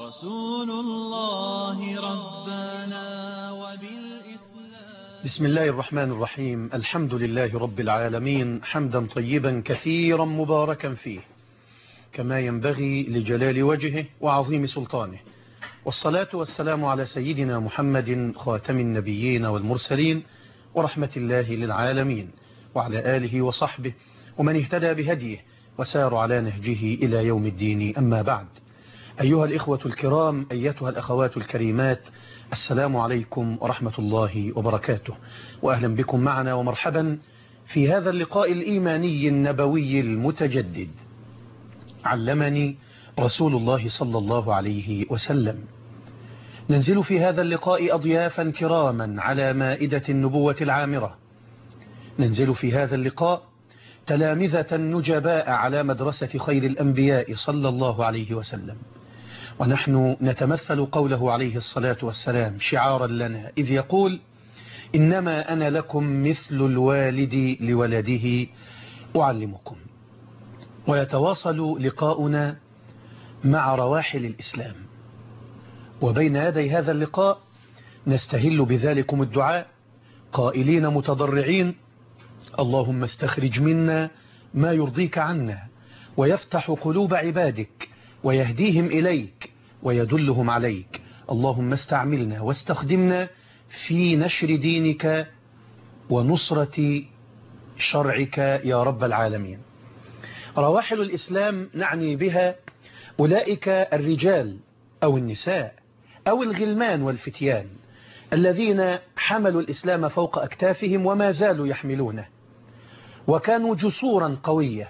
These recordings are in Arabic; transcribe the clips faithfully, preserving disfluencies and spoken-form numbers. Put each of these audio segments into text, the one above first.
رسول الله ربنا وبالإسلام. بسم الله الرحمن الرحيم. الحمد لله رب العالمين، حمدا طيبا كثيرا مباركا فيه كما ينبغي لجلال وجهه وعظيم سلطانه، والصلاة والسلام على سيدنا محمد خاتم النبيين والمرسلين ورحمة الله للعالمين، وعلى آله وصحبه ومن اهتدى بهديه وسار على نهجه إلى يوم الدين. أما بعد، أيها الإخوة الكرام، أيتها الأخوات الكريمات، السلام عليكم ورحمة الله وبركاته، وأهلا بكم معنا ومرحبا في هذا اللقاء الإيماني النبوي المتجدد. علمني رسول الله صلى الله عليه وسلم. ننزل في هذا اللقاء أضيافا كراما على مائدة النبوة العامرة. ننزل في هذا اللقاء تلامذة نجباء على مدرسة خير الأنبياء صلى الله عليه وسلم، ونحن نتمثل قوله عليه الصلاة والسلام شعارا لنا إذ يقول: إنما أنا لكم مثل الوالد لولده أعلمكم. ويتواصل لقاؤنا مع رواحل الإسلام، وبين يدي هذا اللقاء نستهل بذلكم الدعاء قائلين متضرعين: اللهم استخرج منا ما يرضيك عنا، ويفتح قلوب عبادك ويهديهم إليك ويدلهم عليك. اللهم استعملنا واستخدمنا في نشر دينك ونصرة شرعك يا رب العالمين. رواحل الإسلام نعني بها أولئك الرجال أو النساء أو الغلمان والفتيان الذين حملوا الإسلام فوق أكتافهم وما زالوا يحملونه، وكانوا جسورا قوية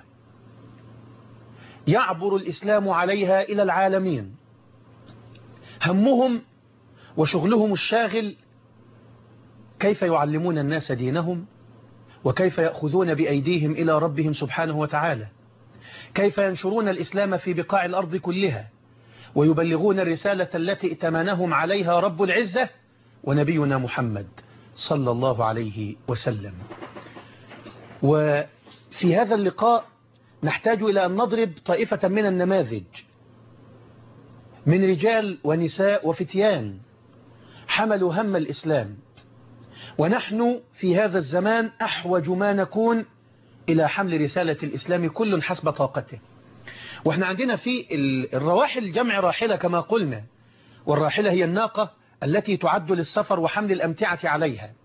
يعبر الإسلام عليها إلى العالمين. همهم وشغلهم الشاغل كيف يعلمون الناس دينهم، وكيف يأخذون بأيديهم إلى ربهم سبحانه وتعالى، كيف ينشرون الإسلام في بقاع الأرض كلها، ويبلغون الرسالة التي ائتمنهم عليها رب العزة ونبينا محمد صلى الله عليه وسلم. وفي هذا اللقاء نحتاج إلى أن نضرب طائفة من النماذج من رجال ونساء وفتيان حملوا هم الإسلام، ونحن في هذا الزمان أحوج ما نكون إلى حمل رسالة الإسلام كل حسب طاقته. وإحنا عندنا في الرواحل جمع راحلة كما قلنا، والراحلة هي الناقة التي تعد للسفر وحمل الأمتعة عليها.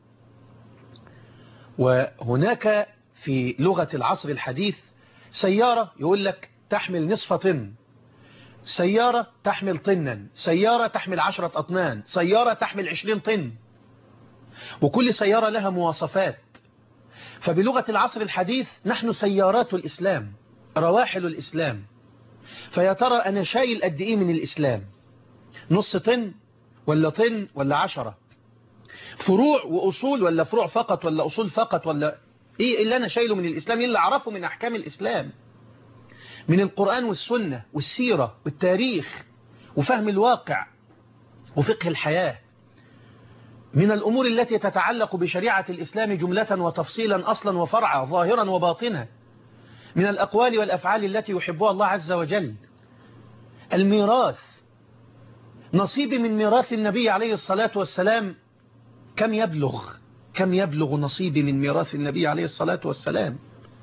وهناك في لغة العصر الحديث سيارة يقول لك تحمل نصف طن، سيارة تحمل طنا، سيارة تحمل عشرة أطنان، سيارة تحمل عشرين طن، وكل سيارة لها مواصفات. فبلغة العصر الحديث نحن سيارات الإسلام، رواحل الإسلام. فيا ترى أنا شايل قد إيه من الإسلام؟ نص طن ولا طن ولا عشرة؟ فروع وأصول ولا فروع فقط ولا أصول فقط؟ ولا إيه اللي أنا شايله من الإسلام؟ إيه اللي أعرفه من أحكام الإسلام من القرآن والسنة والسيرة والتاريخ وفهم الواقع وفقه الحياة، من الأمور التي تتعلق بشريعة الإسلام جملة وتفصيلا، أصلا وفرعا، ظاهرا وباطنا، من الأقوال والأفعال التي يحبها الله عز وجل. الميراث، نصيبي من ميراث النبي عليه الصلاة والسلام كم يبلغ كم يبلغ نصيبي من ميراث النبي عليه الصلاة والسلام؟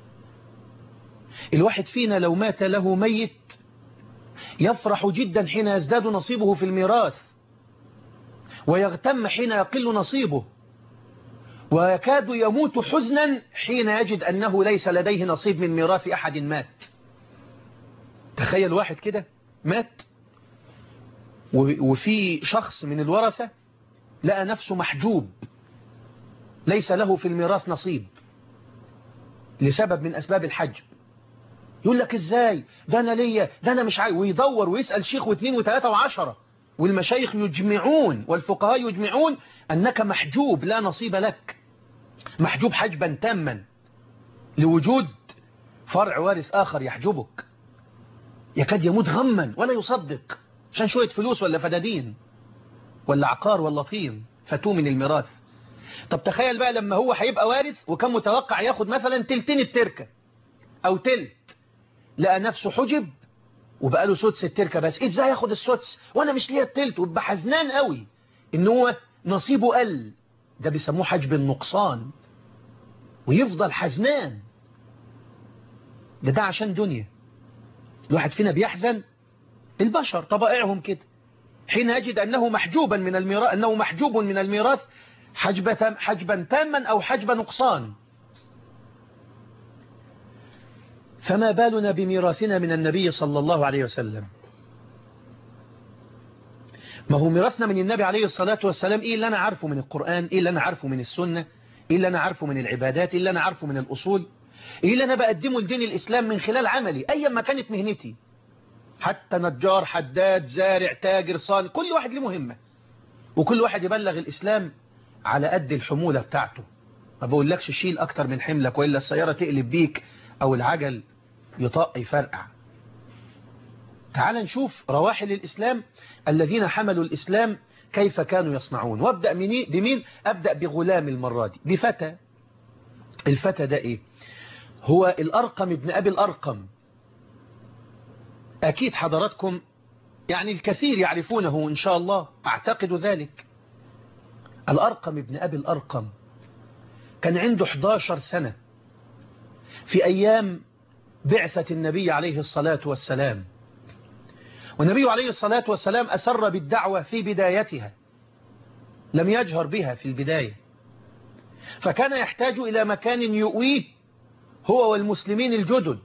الواحد فينا لو مات له ميت يفرح جدا حين يزداد نصيبه في الميراث، ويغتم حين يقل نصيبه، ويكاد يموت حزنا حين يجد أنه ليس لديه نصيب من ميراث أحد مات. تخيل واحد كده مات وفي شخص من الورثة لقى نفسه محجوب، ليس له في الميراث نصيب لسبب من أسباب الحجب. يقول لك إزاي ده أنا ليا، ده أنا مش عايز، ويدور ويسأل شيخ واثنين وثلاثة وعشرة، والمشايخ يجمعون والفقهاء يجمعون أنك محجوب لا نصيب لك، محجوب حجبا تاما لوجود فرع وارث آخر يحجبك. يكاد يموت غما ولا يصدق عشان شوية فلوس ولا فدادين ولا عقار ولا طين فتوه من الميراث. طب تخيل بقى لما هو هيبقى وارث وكان متوقع ياخد مثلا تلتين التركة أو تلت، لقى نفسه حجب وبقى له سدس التركة بس، ازاي ياخد السدس وانا مش ليا التلت؟ ويبقى حزنان قوي ان هو نصيبه قل. ده بيسموه حجب النقصان، ويفضل حزنان. ده ده عشان دنيا. الواحد فينا بيحزن، البشر طبائعهم كده، حين يجد أنه محجوبا من الميراث، أنه محجوب من الميراث حجبا حجبا تاما أو حجب نقصان. فما بالنا بميراثنا من النبي صلى الله عليه وسلم؟ ما هو ميراثنا من النبي عليه الصلاة والسلام إيه اللي أنا عارفه من القرآن، إيه اللي أنا عارفه من السنة، إيه اللي أنا عارفه من العبادات، إيه اللي أنا عارفه من الأصول، إيه اللي أنا بقدمه لدين الإسلام من خلال عملي أيا ما كانت مهنتي. حتى نجار، حداد، زارع، تاجر، صانع، كل واحد له مهمة، وكل واحد يبلغ الإسلام على قد الحمولة بتاعته. ما بقولكش شيل أكتر من حملك وإلا السيارة تقلب بيك أو العجل يطق يفرقع. تعال نشوف رواحل الإسلام الذين حملوا الإسلام كيف كانوا يصنعون. وابدأ بمين؟ أبدأ بغلام المرة دي، بفتى. الفتى ده إيه؟ هو الأرقم ابن أبي الأرقم. أكيد حضراتكم يعني الكثير يعرفونه إن شاء الله، أعتقد ذلك. الأرقم ابن أبي الأرقم كان عنده إحدى عشرة سنة في أيام بعثة النبي عليه الصلاة والسلام. والنبي عليه الصلاة والسلام أسر بالدعوة في بدايتها، لم يجهر بها في البداية، فكان يحتاج إلى مكان يؤويه هو والمسلمين الجدد،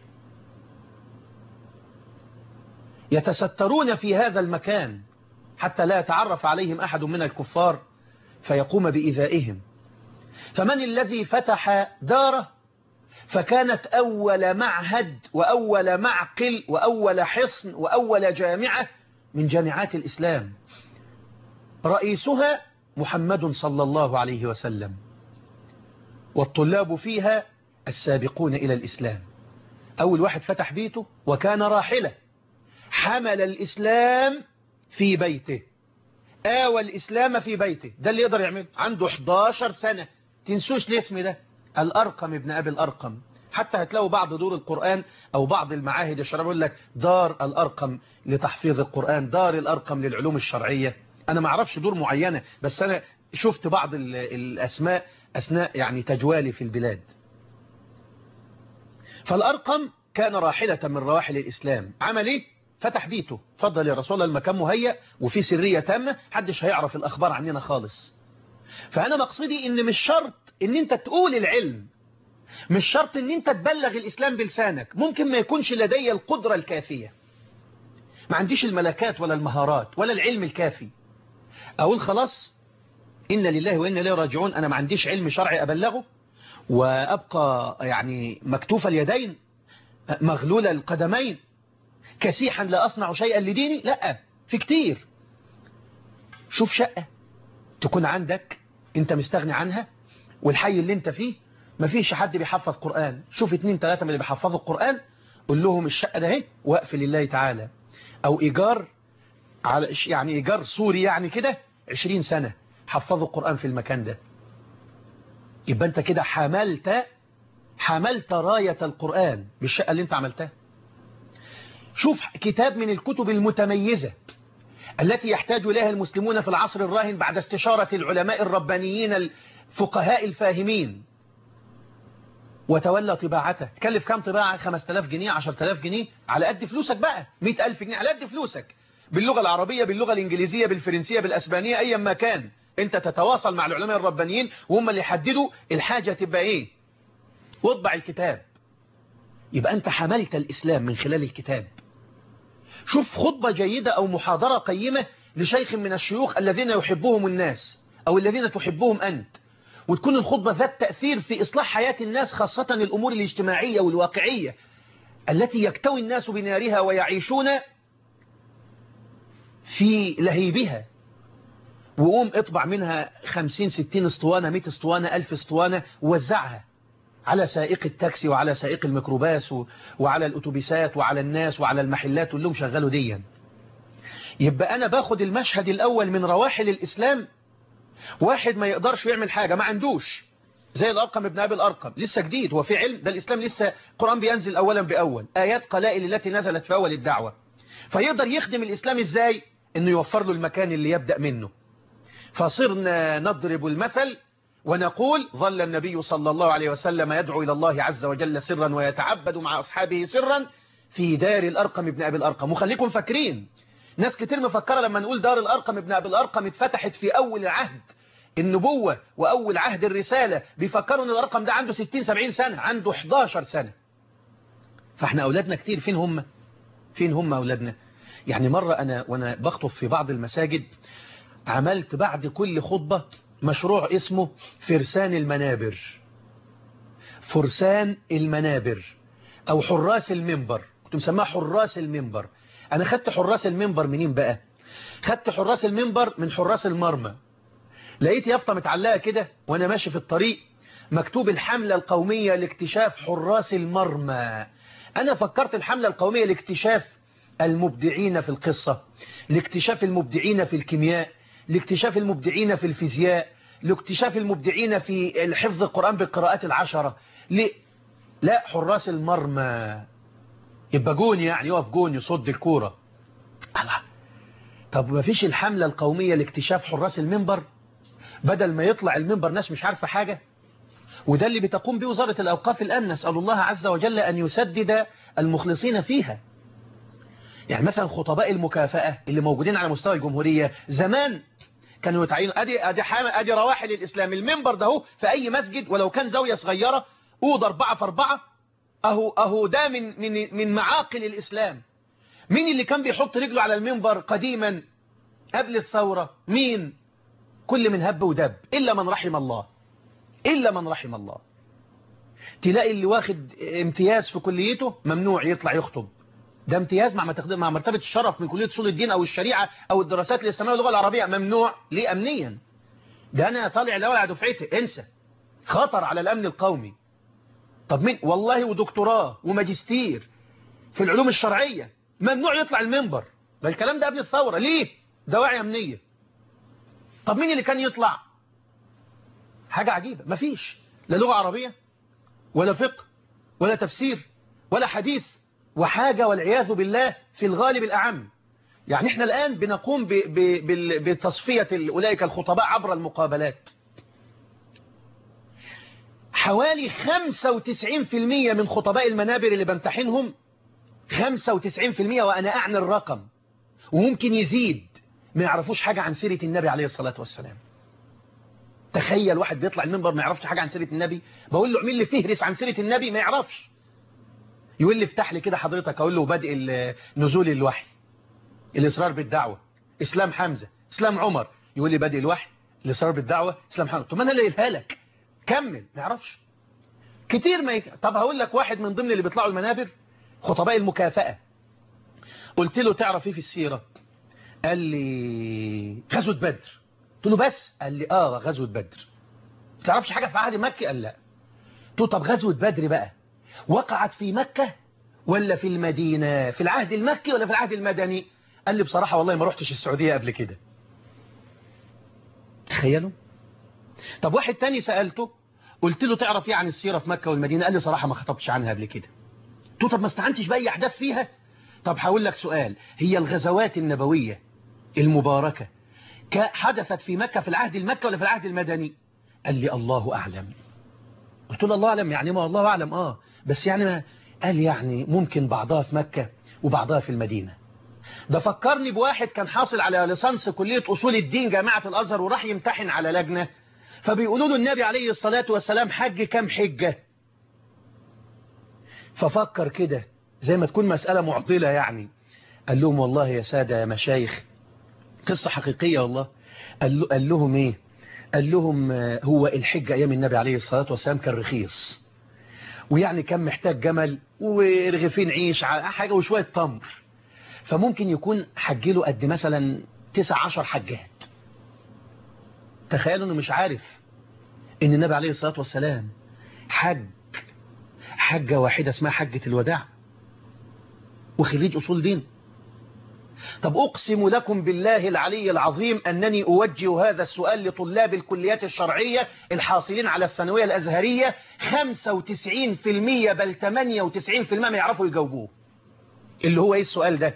يتسترون في هذا المكان حتى لا يتعرف عليهم أحد من الكفار فيقوم بإيذائهم. فمن الذي فتح داره؟ فكانت أول معهد وأول معقل وأول حصن وأول جامعة من جامعات الإسلام، رئيسها محمد صلى الله عليه وسلم، والطلاب فيها السابقون إلى الإسلام. أول واحد فتح بيته وكان راحلة، حمل الإسلام في بيته، آوى الإسلام في بيته. ده اللي يقدر يعمل، عنده إحدى عشرة سنة. تنسوش الاسم ده، الأرقم ابن أبي الأرقم. حتى هتلاقوا بعض دور القرآن أو بعض المعاهد الشرعية يقول لك دار الأرقم لتحفيظ القرآن، دار الأرقم للعلوم الشرعية. أنا ما اعرفش دور معينة، بس أنا شفت بعض الأسماء أثناء يعني تجوالي في البلاد. فالأرقم كان راحلة من رواحل الإسلام. عمل إيه؟ فتح بيته. فضل يا رسول الله، المكان مهيأ وفي سرية تامة، حدش هيعرف الأخبار عننا خالص. فأنا مقصدي إن مش شرط إن أنت تقول العلم، مش شرط إن أنت تبلغ الإسلام بلسانك. ممكن ما يكونش لدي القدرة الكافية، ما عنديش الملكات ولا المهارات ولا العلم الكافي. أقول خلاص إن لله وإن إليه راجعون، أنا ما عنديش علم شرعي أبلغه وأبقى يعني مكتوف اليدين مغلول القدمين كسيحا لا أصنع شيئا لديني. لا، في كتير. شوف شقة تكون عندك انت مستغني عنها، والحي اللي انت فيه مفيش حد بيحفظ قرآن، شوف اتنين تلاتة من اللي بيحفظوا القرآن، قول لهم الشقة ده اهي وقف لله تعالى، او ايجار على يعني ايجار سوري يعني كده عشرين سنة حفظوا القرآن في المكان ده. يبقى انت كده حملت حملت راية القرآن بالشقة اللي انت عملتها. شوف كتاب من الكتب المتميزة التي يحتاج إليها المسلمون في العصر الراهن بعد استشارة العلماء الربانيين الفقهاء الفاهمين، وتولى طباعته. تكلف كام طباعة؟ خمسة آلاف جنيه، عشرة آلاف جنيه، على قد فلوسك بقى، مئة ألف جنيه على قد فلوسك، باللغة العربية، باللغة الإنجليزية، بالفرنسية، بالأسبانية، أيا ما كان. أنت تتواصل مع العلماء الربانيين وهم اللي يحددوا الحاجة تبقى إيه، واطبع الكتاب. يبقى أنت حملت الإسلام من خلال الكتاب. شوف خطبة جيدة أو محاضرة قيمة لشيخ من الشيوخ الذين يحبهم الناس أو الذين تحبهم أنت، وتكون الخطبة ذات تأثير في إصلاح حياة الناس، خاصة الأمور الاجتماعية والواقعية التي يكتوي الناس بنارها ويعيشون في لهيبها. وقوم اطبع منها خمسين ستين اسطوانة، مئة اسطوانة، ألف اسطوانة، ووزعها على سائق التاكسي وعلى سائق الميكروباص وعلى الأتوبيسات وعلى الناس وعلى المحلات، واللهم شغلوا ديا. يبقى أنا باخد المشهد الأول من رواحل الإسلام. واحد ما يقدرش يعمل حاجة، ما عندوش زي الأرقم ابن أبي الأرقم، لسه جديد، هو في علم، ده الإسلام لسه القرآن بينزل أولا بأول، آيات قلائل التي نزلت في أول الدعوة. فيقدر يخدم الإسلام إزاي؟ إنه يوفر له المكان اللي يبدأ منه. فصرنا نضرب المثل ونقول ظل النبي صلى الله عليه وسلم يدعو إلى الله عز وجل سرا ويتعبد مع أصحابه سرا في دار الأرقم ابن أبي الأرقم. وخليكم فاكرين، ناس كتير مفكرة لما نقول دار الأرقم ابن أبي الأرقم اتفتحت في أول عهد النبوة وأول عهد الرسالة، بيفكروا أن الأرقم ده عنده ستين سبعين سنة، عنده حداشر سنة. فاحنا أولادنا كتير فين هم؟ فين هم أولادنا؟ يعني مرة أنا وأنا بخطب في بعض المساجد عملت بعد كل خطبة مشروع اسمه فرسان المنابر، فرسان المنابر أو حراس المنبر، كنت مسماه حراس المنبر. أنا خدت حراس المنبر منين بقى؟ خدت حراس المنبر من حراس المرمى. لقيت يافطة متعلقة كده وأنا ماشي في الطريق مكتوب الحملة القومية لاكتشاف حراس المرمى. أنا فكرت الحملة القومية لاكتشاف المبدعين في القصة، لاكتشاف المبدعين في الكيمياء، لاكتشاف المبدعين في الفيزياء، لاكتشاف المبدعين في الحفظ القرآن بالقراءات العشرة. ل... لا، حراس المرمى، يبقى جون، يعني يقف جون يصد الكورة. الله، طب ما فيش الحملة القومية لاكتشاف حراس المنبر؟ بدل ما يطلع المنبر ناس مش عارفة حاجة. وده اللي بتقوم به وزارة الأوقاف الآن، نسأل الله عز وجل أن يسدد المخلصين فيها. يعني مثلا خطباء المكافأة اللي موجودين على مستوى الجمهورية زمان كانوا يتعينوا، ادي ادي ادي رواحل الاسلام، المنبر ده هو في اي مسجد ولو كان زاويه صغيره، اوضه أربعة في أربعة، اهو اهو ده من من من معاقل الاسلام. مين اللي كان بيحط رجله على المنبر قديما قبل الثوره؟ مين؟ كل من هب ودب الا من رحم الله، الا من رحم الله. تلاقي اللي واخد امتياز في كليته ممنوع يطلع يخطب، ده امتياز مع مع مرتبة الشرف من كلية أصول الدين أو الشريعة أو الدراسات الإسلامية واللغة العربية، ممنوع. ليه؟ أمنيا. ده أنا طالع الأول على دفعتي، انسى، خطر على الأمن القومي. طب مين؟ والله ودكتوراه وماجستير في العلوم الشرعية ممنوع يطلع المنبر. ده الكلام ده قبل الثورة. ليه؟ دواعي أمنية. طب مين اللي كان يطلع؟ حاجة عجيبة، مفيش لا لغة عربية ولا فقه ولا تفسير ولا حديث، وحاجة والعياذ بالله في الغالب الأعم. يعني احنا الآن بنقوم ب ب بتصفية أولئك الخطباء عبر المقابلات. حوالي خمسة وتسعين بالمئة من خطباء المنابر اللي بمتحنهم، خمسة وتسعين بالمئة وأنا أعني الرقم وممكن يزيد، ما يعرفوش حاجة عن سيرة النبي عليه الصلاة والسلام. تخيل واحد بيطلع المنبر ما يعرفش حاجة عن سيرة النبي، بقول له اعمل لي فهرس عن سيرة النبي ما يعرفش. يقول لي افتح لي كده حضرتك، اقول له بدء نزول الوحي، الإصرار بالدعوة، إسلام حمزة، إسلام عمر. يقول لي بدء الوحي، الإصرار بالدعوة، إسلام حمزة. طب أنا اللي قايلها لك، كمل. ما يعرفش كتير ما يك... طب هقول لك واحد من ضمن اللي بيطلعوا المنابر خطباء المكافأة، قلت له تعرف ايه في السيرة؟ قال لي غزوة بدر. قلت له بس؟ قال لي اه غزوة بدر. ما تعرفش حاجة في عهد مكي؟ قال لا. قلت له طب غزوة بدر بقى وقعت في مكة ولا في المدينة، في العهد المكي ولا في العهد المدني؟ قال لي بصراحة والله ما رحتش السعودية قبل كده. تخيلوا. طب واحد تاني سألته قلت له تعرف ايه عن السيرة في مكة والمدينة؟ قال لي صراحة ما خطبتش عنها قبل كده. قلت له طب ما استعنتش بأي أحداث فيها؟ طب هقول لك سؤال، هي الغزوات النبوية المباركة حدثت في مكة في العهد المكي ولا في العهد المدني؟ قال لي الله أعلم. قلت له الله أعلم يعني ما الله أعلم اه بس يعني ما. قال يعني ممكن بعضها في مكة وبعضها في المدينة. ده فكرني بواحد كان حاصل على ليسانس كلية أصول الدين جامعة الأزهر وراح يمتحن على لجنة، فبيقولوا له النبي عليه الصلاة والسلام حج كم حجة؟ ففكر كده زي ما تكون مسألة معضلة يعني. قال لهم والله يا سادة يا مشايخ قصة حقيقية والله. قال, له قال لهم ايه؟ قال لهم هو الحج أيام النبي عليه الصلاة والسلام كان رخيص، ويعني كان محتاج جمل ورغيفين عيش حاجة وشوية تمر، فممكن يكون حج له قد مثلا تسع عشر حجات. تخيلوا انه مش عارف ان النبي عليه الصلاة والسلام حج حجة واحدة اسمها حجة الوداع، وخريج أصول دين. طب أقسم لكم بالله العلي العظيم أنني أوجه هذا السؤال لطلاب الكليات الشرعية الحاصلين على الثانوية الأزهرية، خمسة وتسعين بالمئة بل ثمانية وتسعين بالمئة ما يعرفوا يجاوبوه. اللي هو إيه السؤال ده؟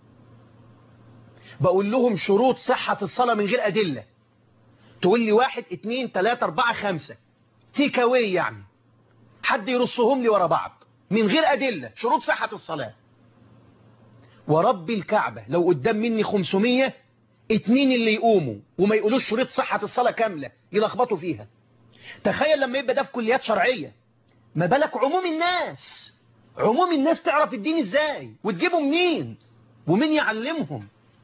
بقول لهم شروط صحة الصلاة من غير أدلة، تقول لي واحد اتنين تلاتة اربعة خمسة تيك اواي، يعني حد يرصهم لي ورا بعض من غير أدلة شروط صحة الصلاة. ورب الكعبة لو قدام مني خمسمية، اتنين اللي يقوموا وما يقولوش شروط صحة الصلاة كاملة يلخبطوا فيها. تخيل لما يبقى ده في كليات شرعية، ما بالك عموم الناس؟ عموم الناس تعرف الدين ازاي وتجيبه منين ومين يعلمهم؟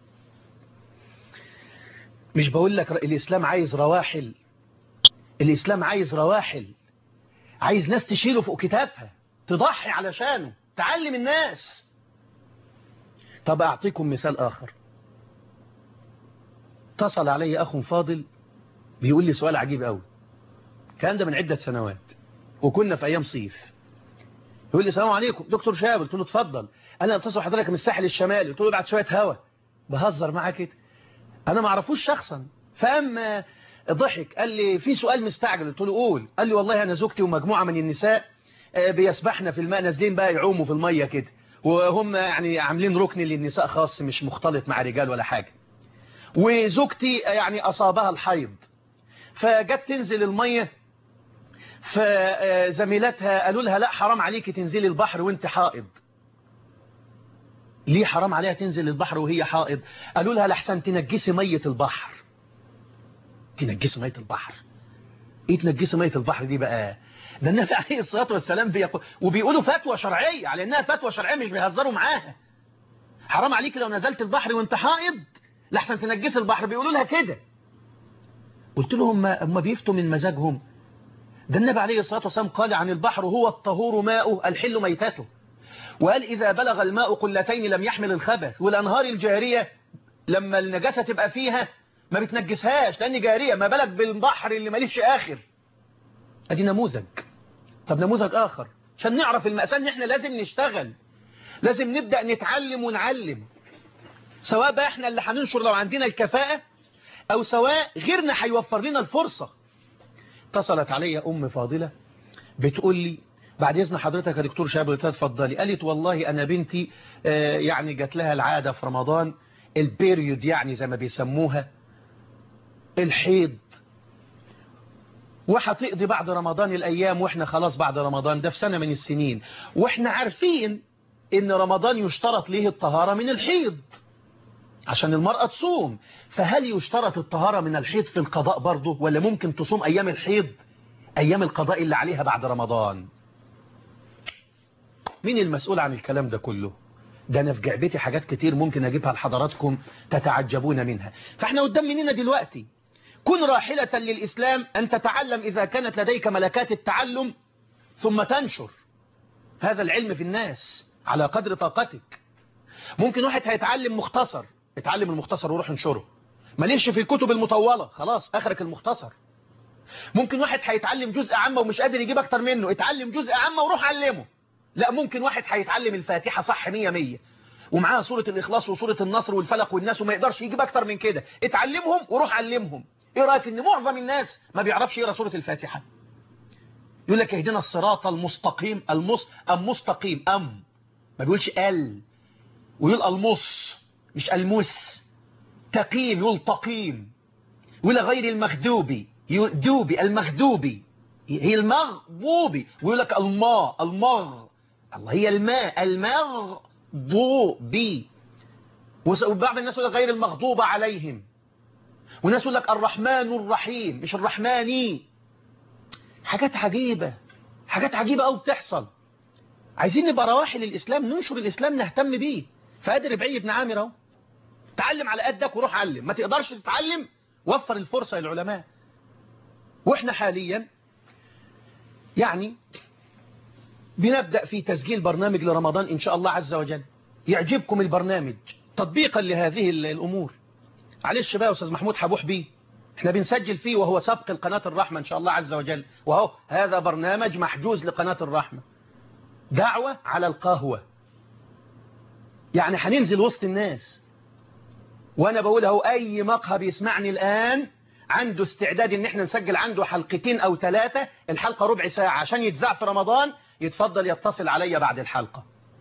مش بقول لك الإسلام عايز رواحل، الإسلام عايز رواحل، عايز ناس تشيله فوق كتافها تضحي علشانه تعلم الناس. طب أعطيكم مثال آخر. اتصل علي أخ فاضل بيقول لي سؤال عجيب قوي، كان ده من عدة سنوات وكنا في أيام صيف. يقول لي السلام عليكم دكتور شاب. قلت له اتفضل. أنا اتصل حضرتك من الساحل الشمالي. قلت له بعد شوية هوا، بهزر معاه كده، أنا ما اعرفوش شخصا. فأما ضحك قال لي في سؤال مستعجل. قلت له قول. قال لي والله أنا زوجتي ومجموعة من النساء بيسبحنا في الماء، نازلين بقى يعوموا في المية كده، وهم يعني عاملين ركن للنساء خاص مش مختلط مع رجال ولا حاجة. وزوجتي يعني أصابها الحيض، فجت تنزل المية، فزميلتها قالوا لها لا حرام عليكي تنزلي البحر وانت حائض. ليه حرام عليها تنزل البحر وهي حائض؟ قالوا لها لحسن تنجسي مية البحر. تنجسي مية البحر؟ ايه تنجسي مية البحر دي بقى؟ ده النبي عليه الصلاة والسلام بيقول، وبيقولوا فتوى شرعية على انها فتوى شرعية مش بيهزروا معاها. حرام عليك لو نزلت البحر وانت حائض لحسن تنجسي البحر، بيقولوا لها كده. قلت لهم هم بيفتوا من مزاجهم؟ ده النبي عليه الصلاة والسلام قال عن البحر هو الطهور ماؤه الحل ميتته، وقال إذا بلغ الماء قلتين لم يحمل الخبث. والأنهار الجارية لما النجاسة تبقى فيها ما بتنجسهاش لأن جارية، ما بالك بالبحر اللي ماليش آخر. أدي نموذج. طب نموذج آخر عشان نعرف المأساة إن إحنا لازم نشتغل، لازم نبدأ نتعلم ونعلم، سواء بقى إحنا اللي هننشر لو عندنا الكفاءة أو سواء غيرنا هيوفر لنا الفرصة. اتصلت علي أم فاضلة بتقول لي بعد إذن حضرتك يا دكتور شهاب. قلت لها اتفضلي. قالت والله أنا بنتي آه يعني جات لها العادة في رمضان، البيريود يعني زي ما بيسموها، الحيض، وهتقضي بعد رمضان الأيام، وإحنا خلاص بعد رمضان ده في سنة من السنين، وإحنا عارفين إن رمضان يشترط ليه الطهارة من الحيض عشان المرأة تصوم. فهل يشترط الطهارة من الحيض في القضاء برضه، ولا ممكن تصوم أيام الحيض أيام القضاء اللي عليها بعد رمضان؟ مين المسؤول عن الكلام ده كله؟ ده أنا في جعبتي حاجات كتير ممكن أجيبها لحضراتكم تتعجبون منها. فإحنا قدام مننا دلوقتي كن راحلة للإسلام أن تتعلم إذا كانت لديك ملكات التعلم، ثم تنشر هذا العلم في الناس على قدر طاقتك. ممكن واحد هيتعلم مختصر، اتعلم المختصر وروح انشره، ماليش في الكتب المطولة، خلاص آخرك المختصر. ممكن واحد هيتعلم جزء عامة ومش قادر يجيب أكتر منه، اتعلم جزء عامة وروح علمه. لا، ممكن واحد هيتعلم الفاتحة صح مية مية ومعاها سورة الإخلاص وسورة النصر والفلق والناس وما يقدرش يجيب أكتر من كده، اتعلمهم وروح علمهم. ايه رأيك ان معظم الناس ما بيعرفش يقرأ سورة الفاتحة؟ يقول لك اهدنا الصراط المستقيم، المس المستقيم ام ما بيقولش ال، ويقول المص مش المس. تقيم يقول تقيم، ولا غير المغضوبي يقول دوبي المغضوبي، هي المغضوبي، ويقول لك الماء المغ، الله هي الماء المغضوبي. وبعض الناس يقول غير المغضوب عليهم، وناس يقول لك الرحمن الرحيم مش الرحماني. حاجات عجيبة، حاجات عجيبة قوي بتحصل. عايزين نبقى رواحل الإسلام، ننشر الإسلام، نهتم بيه. فقادر ربعي بن عامر اهو، تعلم على قدك وروح علم، ما تقدرش تتعلم وفر الفرصة للعلماء. واحنا حاليا يعني بنبدأ في تسجيل برنامج لرمضان إن شاء الله عز وجل. يعجبكم البرنامج تطبيقا لهذه الأمور. معلش بقى يا أستاذ محمود حبوح بيه، احنا بنسجل فيه وهو سبق القناة الرحمة إن شاء الله عز وجل، وهو هذا برنامج محجوز لقناة الرحمة، دعوة على القهوة. يعني هننزل وسط الناس وانا بقول اهو اي مقهى بيسمعني الان عنده استعداد ان احنا نسجل عنده حلقتين او ثلاثة، الحلقة ربع ساعة عشان يتذاع في رمضان، يتفضل يتصل عليا بعد الحلقة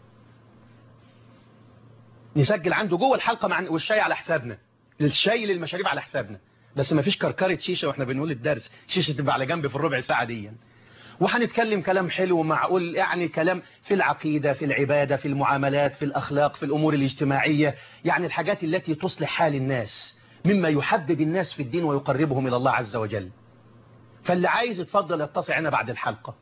نسجل عنده جوه الحلقة مع والشاي على حسابنا، الشاي للمشاريب على حسابنا، بس ما فيش كركرة شيشة واحنا بنقول الدرس، شيشة تبقى على جنب في الربع ساعة دي. وهنتكلم كلام حلو ومعقول، يعني كلام في العقيدة، في العبادة، في المعاملات، في الأخلاق، في الأمور الاجتماعية، يعني الحاجات التي تصلح حال الناس مما يحبب الناس في الدين ويقربهم إلى الله عز وجل. فاللي عايز يتفضل يتصل عنا بعد الحلقة.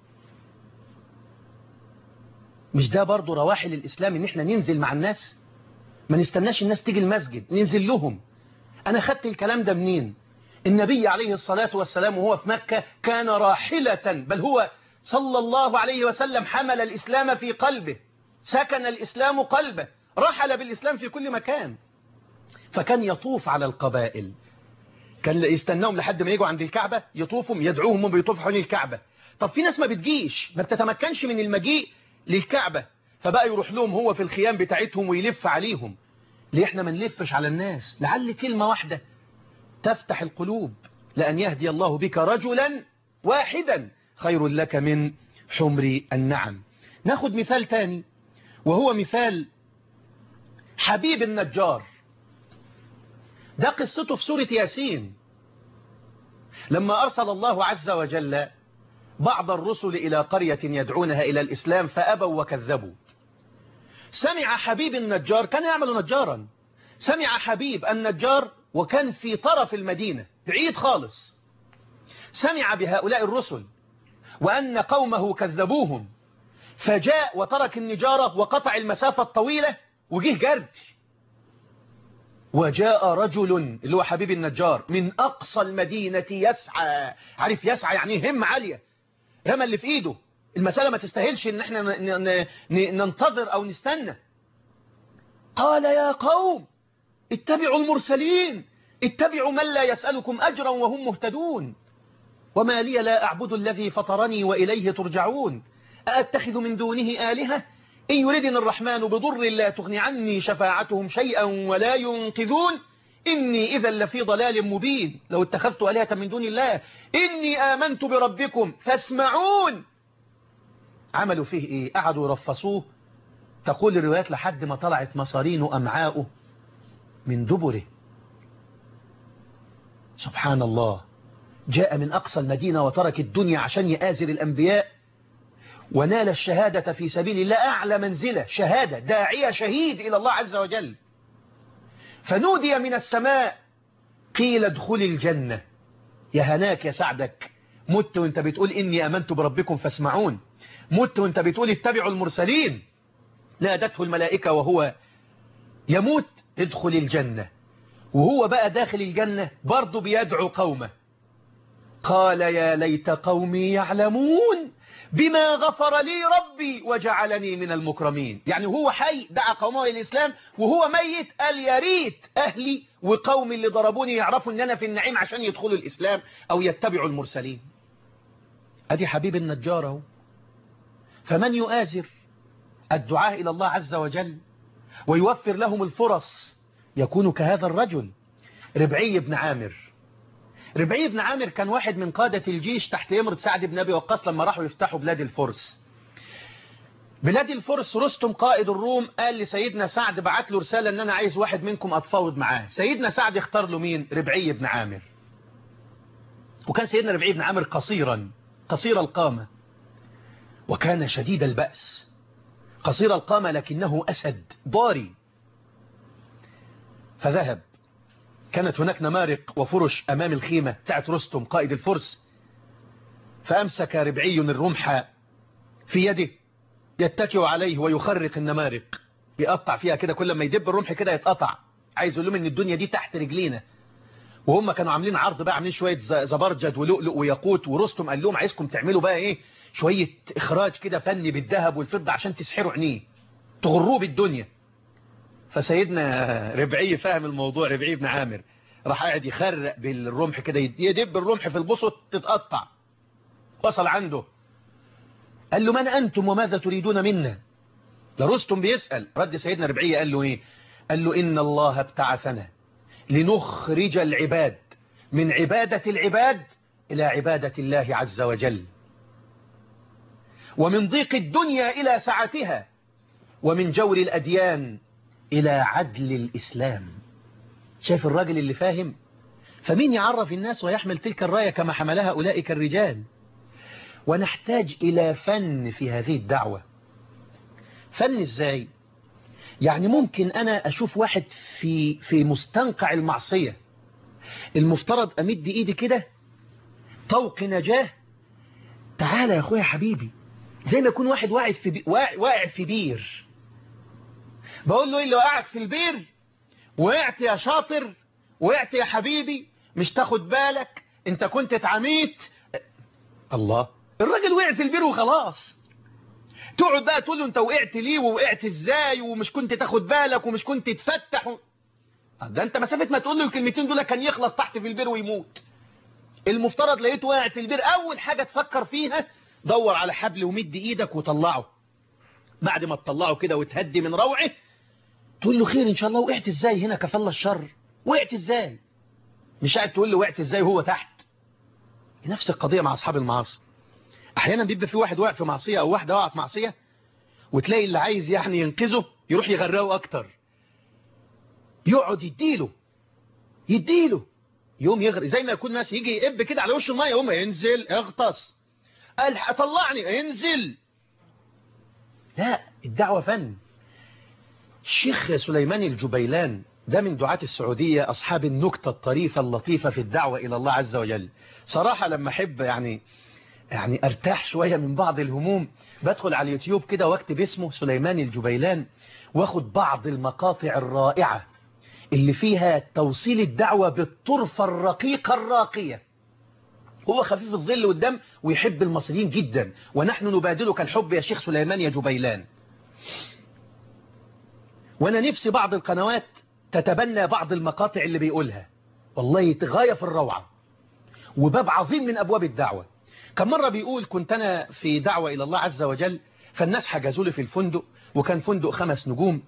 مش ده برضو رواحل الإسلام ان احنا ننزل مع الناس، ما نستناش الناس تيجي المسجد ننزل لهم. أنا خدت الكلام ده منين؟ النبي عليه الصلاة والسلام وهو في مكة كان راحلة، بل هو صلى الله عليه وسلم حمل الإسلام في قلبه، سكن الإسلام قلبه، رحل بالإسلام في كل مكان. فكان يطوف على القبائل، كان يستناهم لحد ما يجوا عند الكعبة يطوفهم يدعوهم وبيطوفوا حول الكعبة. طب في ناس ما بتجيش، ما بتتمكنش من المجيء للكعبة، فبقى يروح لهم هو في الخيام بتاعتهم ويلف عليهم. ليه احنا ما نلفش على الناس؟ لعل كلمة واحدة تفتح القلوب، لأن يهدي الله بك رجلا واحدا خير لك من حمر النعم. ناخد مثال تاني وهو مثال حبيب النجار. ده قصته في سورة ياسين، لما أرسل الله عز وجل بعض الرسل إلى قرية يدعونها إلى الإسلام فأبوا وكذبوا. سمع حبيب النجار، كان يعمل نجارا، سمع حبيب النجار وكان في طرف المدينة بعيد خالص، سمع بهؤلاء الرسل وأن قومه كذبوهم، فجاء وترك النجارة وقطع المسافة الطويلة وجه جرد، وجاء رجل اللي هو حبيب النجار من أقصى المدينة يسعى. عارف يسعى يعني هم عالية، رمى اللي في إيده، المسألة ما تستاهلش إن احنا ننتظر أو نستنى. قال يا قوم اتبعوا المرسلين، اتبعوا من لا يسألكم أجرا وهم مهتدون، وما لي لا أعبد الذي فطرني وإليه ترجعون، أأتخذ من دونه آلهة إن يردني الرحمن بضر لا تغني عني شفاعتهم شيئا ولا ينقذون، إني إذا لفي ضلال مبين لو اتخذت آلهة من دون الله إني آمنت بربكم فاسمعون. عملوا فيه إيه؟ قعدوا يرفصوه، تقول الروايات لحد ما طلعت مصارين أمعاؤه من دبره. سبحان الله، جاء من أقصى المدينة وترك الدنيا عشان يآزر الأنبياء ونال الشهادة في سبيل الله، أعلى منزلة، شهادة، داعية شهيد إلى الله عز وجل. فنودي من السماء قيل ادخل الجنة. يا هناك يا سعدك، مت وانت بتقول إني أمنت بربكم فاسمعون، مت وانت بتقول اتبعوا المرسلين. نادته الملائكة وهو يموت ادخل الجنة. وهو بقى داخل الجنة برضه بيدعو قومه، قال يا ليت قومي يعلمون بما غفر لي ربي وجعلني من المكرمين. يعني هو حي دعا قومه إلى الإسلام، وهو ميت قال يا ريت أهلي وقومي اللي ضربوني يعرفوا أن أنا في النعيم عشان يدخلوا الإسلام أو يتبعوا المرسلين. أدي حبيب النجار اهو. فمن يؤازر الدعاء إلى الله عز وجل ويوفر لهم الفرص يكون كهذا الرجل ربعي بن عامر. ربعي بن عامر كان واحد من قادة الجيش تحت يمرة سعد بن أبي وقاص لما راحوا يفتحوا بلاد الفرس. بلاد الفرس رستم قائد الروم قال لسيدنا سعد، بعت له رسالة ان انا عايز واحد منكم اتفاوض معاه. سيدنا سعد اختار له مين؟ ربعي بن عامر. وكان سيدنا ربعي بن عامر قصيرا قصير القامة، وكان شديد البأس، قصير القامة لكنه أسد ضاري. فذهب، كانت هناك نمارق وفرش أمام الخيمة بتاعت رستم قائد الفرس، فأمسك ربعي الرمح في يده يتكئ عليه ويخرق النمارق، يقطع فيها كده، كل ما يدب الرمح كده يتقطع، عايز يقول لهم ان الدنيا دي تحت رجلينا. وهم كانوا عاملين عرض بقى، عاملين شوية زبرجد ولؤلؤ وياقوت، ورستم قال لهم عايزكم تعملوا بقى ايه شوية اخراج كده فني بالذهب والفضة عشان تسحروا عينيه تغروه بالدنيا. فسيدنا ربعي فاهم الموضوع، ربعي بن عامر راح قاعد يخرق بالرمح كده، يدب الرمح في البسط تتقطع. وصل عنده قال له من أنتم وماذا تريدون منا؟ ده رستم بيسأل. رد سيدنا ربعي قال له إيه؟ قال له إن الله ابتعثنا لنخرج العباد من عبادة العباد إلى عبادة الله عز وجل، ومن ضيق الدنيا إلى سعتها، ومن جور الأديان إلى عدل الإسلام. شايف الراجل اللي فاهم؟ فمين يعرف الناس ويحمل تلك الراية كما حملها أولئك الرجال؟ ونحتاج إلى فن في هذه الدعوة. فن إزاي؟ يعني ممكن أنا أشوف واحد في في مستنقع المعصية، المفترض أمد إيدي كده طوق نجاه، تعالى يا أخويا حبيبي، زي ما يكون واحد واقع في بي... واقع في بير، بقول له إيه اللي وقعك في البير؟ وقعت يا شاطر، وقعت يا حبيبي، مش تاخد بالك، انت كنت اتعميت. الله، الراجل وقع في البير وخلاص. تقعد بقى تقول له انت وقعت ليه ووقعت ازاي ومش كنت تاخد بالك ومش كنت تفتح و... ده انت مسافة ما تقول له الكلمتين دول كان يخلص تحت في البير ويموت. المفترض لقيته واقع في البير، اول حاجة تفكر فيها دور على حبل ومد ايدك وطلعه. بعد ما تطلعه كده وتهدي من روعه تقول له خير ان شاء الله، وقعت ازاي هنا كفى الله الشر، وقعت ازاي؟ مش قاعد تقول له وقعت ازاي وهو تحت. نفس القضية مع اصحاب المعاصي. احيانا بيبقى في واحد واقع في معصية او واحدة واقعة في معصية، وتلاقي اللي عايز يعني ينقذه يروح يغرقه اكتر، يقعد يديله يديله يوم يغرق، زي ما يكون ناس يجي يقب كده على وش الميه، يقوم ينزل اغطس، قال طلعني انزل. لا، الدعوة فن. الشيخ سليمان الجبيلان ده من دعاة السعودية أصحاب النكتة الطريفة اللطيفة في الدعوة إلى الله عز وجل. صراحة لما أحب يعني يعني أرتاح شوية من بعض الهموم بدخل على اليوتيوب كده واكتب اسمه سليمان الجبيلان، واخد بعض المقاطع الرائعة اللي فيها توصيل الدعوة بالطرفة الرقيقة الراقية. هو خفيف الظل والدم ويحب المصريين جدا، ونحن نبادلك الحب يا شيخ سليمان يا جبيلان. وانا نفسي بعض القنوات تتبنى بعض المقاطع اللي بيقولها، والله غاية في الروعة وباب عظيم من أبواب الدعوة. كم مرة بيقول كنت أنا في دعوة إلى الله عز وجل، فالناس حجزوا لي في الفندق، وكان فندق خمس نجوم،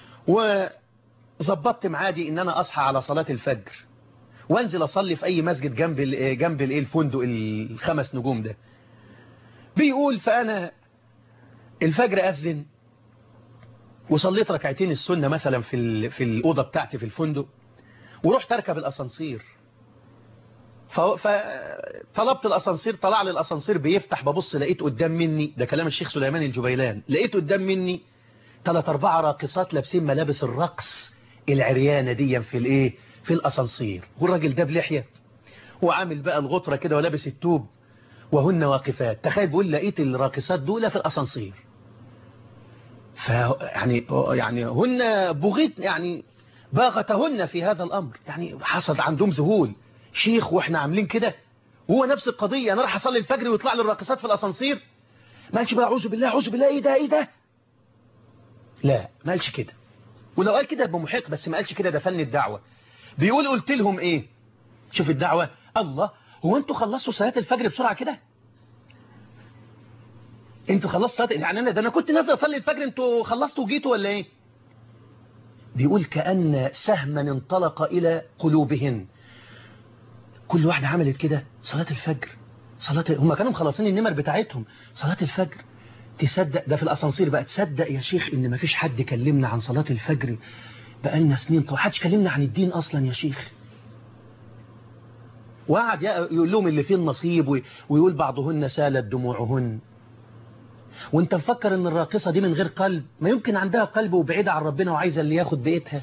وظبطت معادي إن أنا أصحى على صلاة الفجر وانزل أصلي في أي مسجد جنب ال جنب ال الفندق الخمس نجوم ده. بيقول فأنا الفجر أذن وصليت ركعتين السنة مثلا في في الأوضة بتاعتي في الفندق، ورحت أركب الأسانسير، فطلبت الأسانسير، طلع لي الأسانسير بيفتح، ببص لقيت قدام مني، ده كلام الشيخ سليمان الجبيلان، لقيت قدام مني ثلاث أربعة راقصات لابسين ملابس الرقص العريانة دي في الايه في الأسانسير، والراجل ده بلحية وعامل بقى الغطرة كده ولابس التوب وهن واقفات. تخيل، بيقول لقيت الراقصات دول في الأسانسير، ف يعني يعني هن بغيت يعني باغتهن في هذا الأمر، يعني حصل عندهم ذهول. شيخ واحنا عاملين كده، وهو نفس القضية، انا راح اصلي الفجر ويطلع لي الراقصات في الاسانسير، ما قالش بقى اعوذ بالله اعوذ بالله ايه ده ايه ده، لا ما قالش كده، ولو قال كده يبقى محق، بس ما قالش كده، ده فن الدعوة. بيقول قلت لهم ايه، شوف الدعوة، الله هو انتوا خلصتوا صلاة الفجر بسرعة كده؟ انتوا خلصتوا صلاة، يعني انا ده انا كنت نازل اصلي الفجر، انتوا خلصتوا وجيتوا ولا ايه؟ بيقول كأن سهما انطلق الى قلوبهن، كل واحدة عملت كده صلاة الفجر، صلاة هم كانوا مخلصين النمر بتاعتهم، صلاة الفجر. تصدق ده في الأسانسير بقى، تصدق يا شيخ إن مفيش حد كلمنا عن صلاة الفجر بقالنا سنين، طب حدش كلمنا عن الدين أصلا يا شيخ. وقعد يقول لهم اللي فيه النصيب، ويقول بعضهن سالت دموعهن. وانت مفكر ان الراقصة دي من غير قلب؟ ما يمكن عندها قلب وبعيدة عن ربنا وعايزة اللي ياخد بيتها.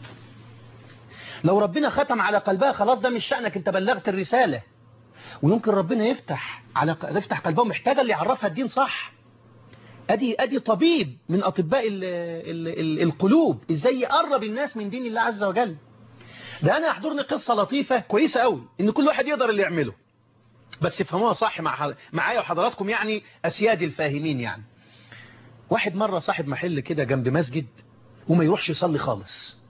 لو ربنا ختم على قلبها خلاص ده مش شأنك، انت بلغت الرسالة. ويمكن ربنا يفتح على يفتح قلبها، محتاجة اللي يعرفها الدين صح. ادي ادي طبيب من اطباء ال ال ال القلوب، ازاي يقرب الناس من دين الله عز وجل. ده انا احضرني قصة لطيفة كويسة قوي، ان كل واحد يقدر اللي يعمله، بس افهموها صح مع معايا وحضراتكم، يعني اسياد الفاهمين. يعني واحد مرة صاحب محل كده جنب مسجد وما يروحش يصلي خالص.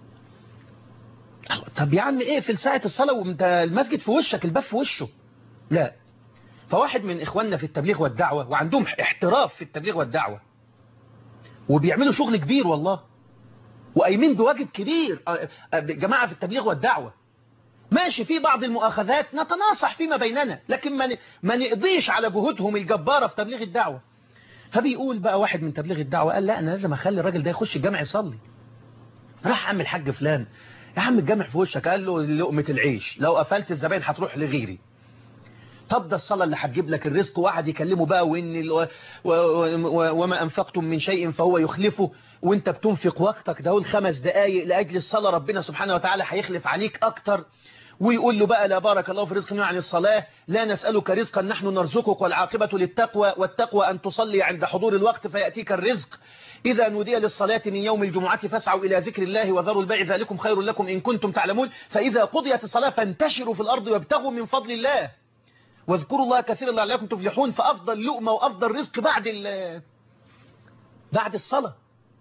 طب يا عم ايه في ساعة الصلاة وانت المسجد في وشك، الباب في وشه؟ لا. فواحد من اخواننا في التبليغ والدعوة، وعندهم احتراف في التبليغ والدعوة وبيعملوا شغل كبير والله، وقايمين بواجب كبير جماعة في التبليغ والدعوة. ماشي في بعض المؤاخذات نتناصح فيما بيننا، لكن ما ما نقضيش على جهودهم الجبارة في تبليغ الدعوة. فبيقول بقى واحد من تبليغ الدعوة قال لا أنا لازم أخلي الراجل ده يخش الجامع يصلي. راح عم الحاج فلان يا عم الجامع في وشك، قال له لقمة العيش لو قفلت الزباين هتروح لغيري. طب ده الصلاة اللي هتجيب لك الرزق، وقعد يكلمه بقى وإن و... و... و... وما أنفقتم من شيء فهو يخلفه، وانت بتنفق وقتك ده الخمس دقايق لأجل الصلاة ربنا سبحانه وتعالى هيخلف عليك أكتر. ويقول له بقى لا بارك الله في رزق عن الصلاة، لا نسألك رزقا نحن نرزقك والعاقبة للتقوى، والتقوى أن تصلي عند حضور الوقت فيأتيك الرزق. إذا نودي للصلاة من يوم الجمعة فاسعوا إلى ذكر الله وذروا البيع ذلكم خير لكم إن كنتم تعلمون، فإذا قضيت الصلاة فانتشروا في الأرض وابتغوا من فضل الله واذكروا الله كثيرا لعلكم تفلحون. فأفضل لقمة وأفضل رزق بعد بعد الصلاة.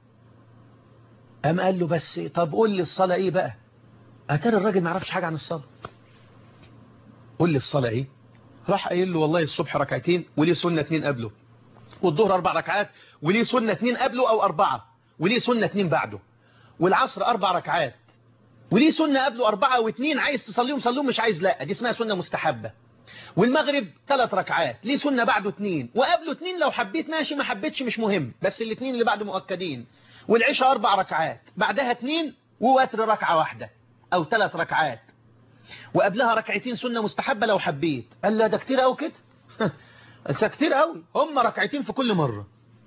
أم قال له بس طب قول لي الصلاة إيه بقى؟ أتاري الراجل ما يعرفش حاجة عن الصلاة. قول لي الصلاة إيه؟ راح قايل له والله الصبح ركعتين وليه سنة اتنين قبله، والظهر أربع ركعات وليه سنة اتنين قبله أو أربعة وليه سنة اتنين بعده، والعصر أربع ركعات وليه سنة قبله أربعة واتنين، عايز تصليهم صليهم مش عايز لا، دي اسمها سنة مستحبة. والمغرب ثلاث ركعات ليه سنة بعده اتنين وقبله اتنين لو حبيت ماشي ما حبيتش مش مهم، بس الاتنين اللي بعده مؤكدين. والعشاء أربع ركعات بعدها اتنين ووتر ركعة واحدة أو ثلاث ركعات وقبلها ركعتين سنة مستحبة لو حبيت. قال لا ده كتير قوي كده ده كتير قوي، هم ركعتين في كل مرة.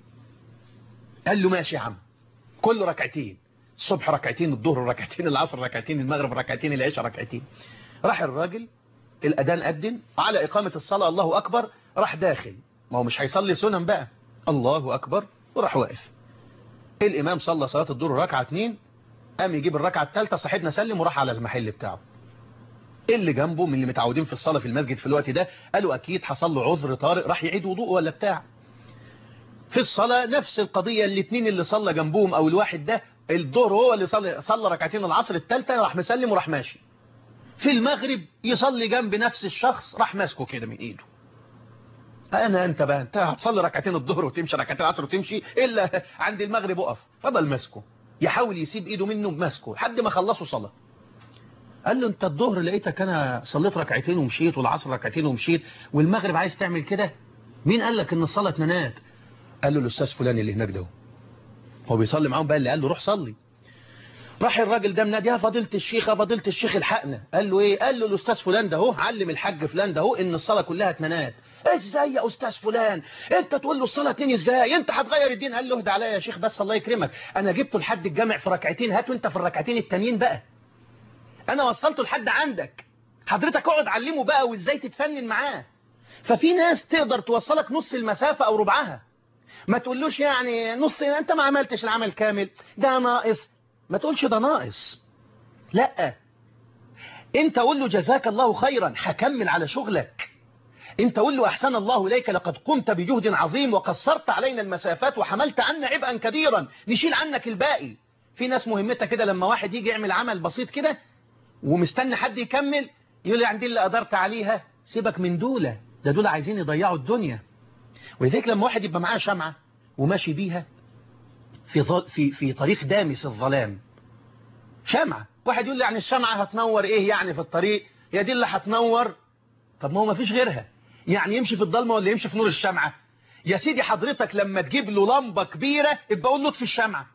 قال له ماشي يا عم كل ركعتين، الصبح ركعتين، الظهر ركعتين، العصر ركعتين، المغرب ركعتين، العشاء ركعتين. راح الراجل الأذان أذن على إقامة الصلاة الله أكبر، راح داخل، ما هو مش هيصلي سنن بقى، الله أكبر وراح واقف. الإمام صلى صلاة الظهر ركعة اتنين، قام يجيب الركعة الثالثة صاحبنا سلم وراح على المحل بتاعه. اللي جنبه من اللي متعودين في الصلاة في المسجد في الوقت ده قالوا أكيد حصل له عذر طارئ راح يعيد وضوء ولا بتاع. في الصلاة نفس القضية، الاثنين اللي صلى جنبهم أو الواحد ده الظهر هو اللي صلى صلى ركعتين، العصر الثالثة راح مسلم وراح ماشي. في المغرب يصلي جنب نفس الشخص راح ماسكه كده من ايده. انا انت بقى انت هتصلي ركعتين الظهر وتمشي ركعتين العصر وتمشي، الا عند المغرب وقف فضل ماسكه يحاول يسيب ايده منه بماسكه لحد ما خلصوا صلاة. قال له انت الظهر لقيتك انا صليت ركعتين ومشيت والعصر ركعتين ومشيت والمغرب عايز تعمل كده، مين قال لك ان الصلاة اتننات؟ قال له الاستاذ فلان اللي هناك ده هو بيصلي معاهم بقى، اللي قال له روح صلي. راح الراجل ده منادي يا فضيلة الشيخ يا فضيلة الشيخ الحقنا. قال له ايه؟ قال له الاستاذ فلان ده اهو علم الحاج فلان ده اهو ان الصلاة كلها اتننات. ازاي يا استاذ فلان انت تقول له الصلاة اتنين ازاي؟ انت هتغير الدين. قال له اهدى عليا يا شيخ بس الله يكرمك، انا جبته لحد الجامع في ركعتين، هاته انت في الركعتين التانيين بقى، انا وصلته لحد عندك، حضرتك اقعد علمه بقى وازاي تتفنن معاه. ففي ناس تقدر توصلك نص المسافة او ربعها، ما تقولوش يعني نص انت ما عملتش العمل كامل ده ناقص، ما تقولش ده ناقص، لا انت قول له جزاك الله خيرا هكمل على شغلك، انت قول له احسن الله اليك لقد قمت بجهد عظيم وقصرت علينا المسافات وحملت عنا عبئا كبيرا نشيل عنك الباقي. في ناس مهمتها كده لما واحد يجي يعمل عمل بسيط كده ومستني حد يكمل يقول لي عندي اللي قدرت عليها، سيبك من دولة، ده دول عايزين يضيعوا الدنيا. ولذلك لما واحد يبقى معاه شمعة وماشي بيها في في في طريق دامس الظلام، شمعة، واحد يقول لي يعني الشمعة هتنور ايه يعني في الطريق؟ يا دي اللي هتنور، طب ما هو ما فيش غيرها، يعني يمشي في الضلمة ولا يمشي في نور الشمعة؟ يا سيدي حضرتك لما تجيب له لمبة كبيرة ابقى قول له اطفي الشمعة،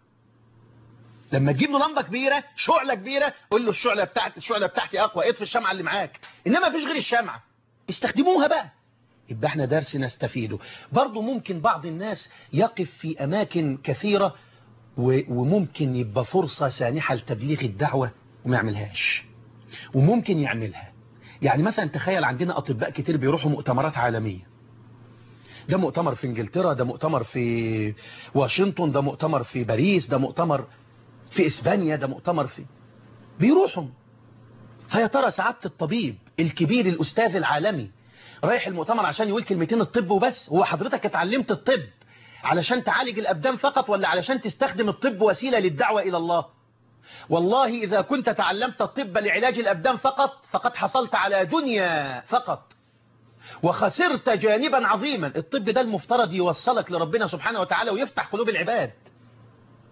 لما تجيب له لمبة كبيرة شعلة كبيرة قول له الشعلة بتاعتي الشعلة بتاعتي اقوى، اطفي الشمعة اللي معاك، انما ما فيش غير الشمعة، استخدموها بقى. يبقى احنا درس نستفيده. برضو ممكن بعض الناس يقف في اماكن كثيرة وممكن يبقى فرصة سانحة لتبليغ الدعوة وما يعملهاش، وممكن يعملها. يعني مثلا تخيل عندنا أطباء كتير بيروحوا مؤتمرات عالمية، ده مؤتمر في انجلترا، ده مؤتمر في واشنطن، ده مؤتمر في باريس، ده مؤتمر في اسبانيا، ده مؤتمر في بيروحوا. فيا ترى سعادة الطبيب الكبير الأستاذ العالمي رايح المؤتمر عشان يقول كلمتين الطب وبس؟ هو حضرتك اتعلمت الطب علشان تعالج الأبدان فقط ولا علشان تستخدم الطب وسيلة للدعوة إلى الله؟ والله إذا كنت تعلمت الطب لعلاج الأبدان فقط فقد حصلت على دنيا فقط وخسرت جانبا عظيما. الطب ده المفترض يوصلك لربنا سبحانه وتعالى ويفتح قلوب العباد.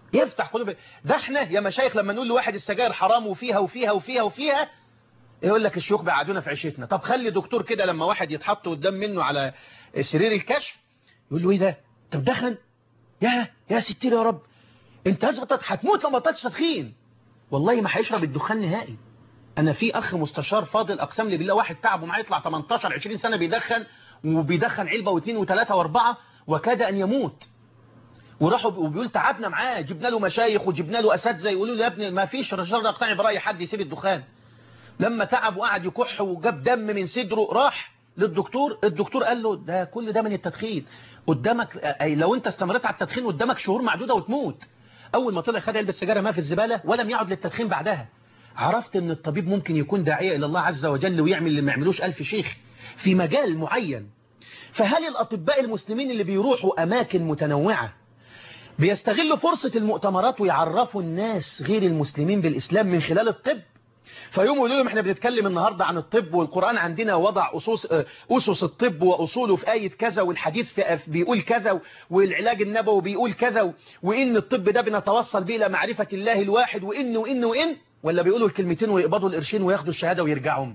يفتح قلوب. ده احنا يا مشايخ لما نقول لواحد السجاير حرام وفيها وفيها وفيها وفيها يقول لك الشيوخ بيقعدونا في عيشتنا. طب خلي دكتور كده لما واحد يتحط قدام منه على سرير الكشف يقول له ايه ده؟ انت مدخن؟ يا يا ستير يا رب انت هزبطت هتموت لو ما بطلتش تدخين. والله ما هيشرب الدخان نهائي. انا في اخ مستشار فاضل اقسم لي بالله واحد تعبه معاه يطلع تمنتاشر عشرين سنه بيدخن وبيدخن علبه واثنين وثلاثه واربعه وكاد ان يموت. وراحوا وبيقول تعبنا معاه، جبنا له مشايخ وجبنا له اساتذه يقولوا له يا ابني ما فيش رجال اقتنع براي حد يسيب الدخان. لما تعب وقعد يكح وجاب دم من صدره راح للدكتور، الدكتور قال له ده كل ده من التدخين، قدامك أي لو انت استمرت على التدخين قدامك شهور معدوده وتموت. اول ما طلع خد علبه سيجاره ما في الزباله ولم يعد للتدخين بعدها. عرفت ان الطبيب ممكن يكون داعيه الى الله عز وجل ويعمل اللي ما يعملوش ألف شيخ في مجال معين. فهل الأطباء المسلمين اللي بيروحوا أماكن متنوعة بيستغلوا فرصة المؤتمرات ويعرفوا الناس غير المسلمين بالإسلام من خلال الطب؟ فيوم يقولوا لهم احنا بنتكلم النهاردة عن الطب والقرآن عندنا وضع أسس, أسس الطب وأصوله في آية كذا والحديث في بيقول كذا والعلاج النبوي بيقول كذا وإن الطب ده بنتوصل به إلى معرفة الله الواحد وإن وإن وإن، ولا بيقولوا الكلمتين ويقبضوا القرشين وياخدوا الشهادة ويرجعوا؟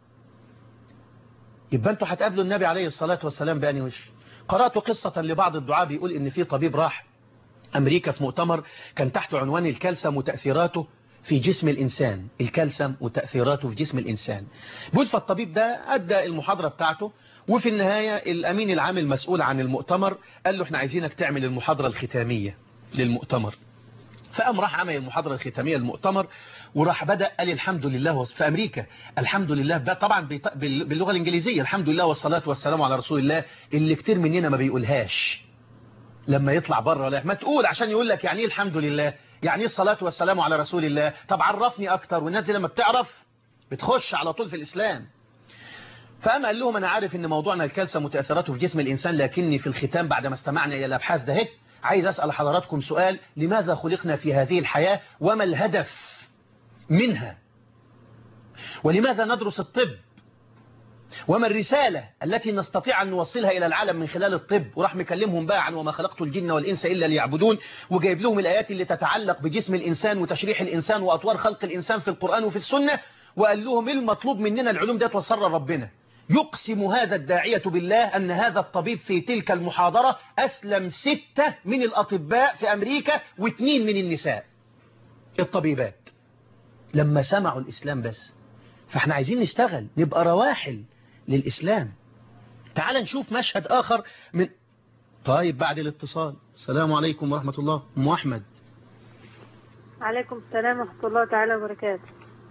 يبقى انتوا هتقابلوا النبي عليه الصلاة والسلام بأني وش. قرأت قصة لبعض الدعاة بيقول إن في طبيب راح أمريكا في مؤتمر كان تحت عنوان الكالسيوم وتأثيراته في جسم الإنسان، الكالسيوم وتأثيراته في جسم الإنسان. بيقول فالطبيب ده أدى المحاضرة بتاعته وفي النهاية الأمين العام المسؤول عن المؤتمر قال له احنا عايزينك تعمل المحاضرة الختامية للمؤتمر. فقام راح عمل المحاضرة الختامية للمؤتمر وراح بدأ قال الحمد لله في أمريكا الحمد لله ده طبعا باللغة الإنجليزية الحمد لله والصلاة والسلام على رسول الله اللي كتير مننا ما بيقولهاش لما يطلع بره. لا ما تقول عشان يقول لك يعني ايه الحمد لله، يعني ايه الصلاة والسلام على رسول الله. طب عرفني أكتر. والناس دي لما بتعرف بتخش على طول في الإسلام. فقام قال لهم أنا عارف إن موضوعنا الكالسيوم وتأثيراته في جسم الإنسان، لكني في الختام بعد ما استمعنا إلى الأبحاث ده عايز أسأل حضراتكم سؤال: لماذا خلقنا في هذه الحياة وما الهدف منها؟ ولماذا ندرس الطب؟ وما الرسالة التي نستطيع أن نوصلها إلى العالم من خلال الطب؟ وراح مكلمهم بقى عن وما خلقت الجن والإنس إلا ليعبدون، وجايب لهم الآيات اللي تتعلق بجسم الإنسان وتشريح الإنسان وأطوار خلق الإنسان في القرآن وفي السنة، وقال لهم المطلوب مننا العلوم ده توصل ربنا. يقسم هذا الداعية بالله أن هذا الطبيب في تلك المحاضرة أسلم ستة من الأطباء في أمريكا واثنين من النساء الطبيبات لما سمعوا الإسلام بس. فاحنا عايزين نشتغل نبقى رواحل للإسلام. تعال نشوف مشهد آخر من طيب بعد الاتصال. السلام عليكم ورحمة الله. أم أحمد. عليكم السلام ورحمة الله تعالى وبركاته.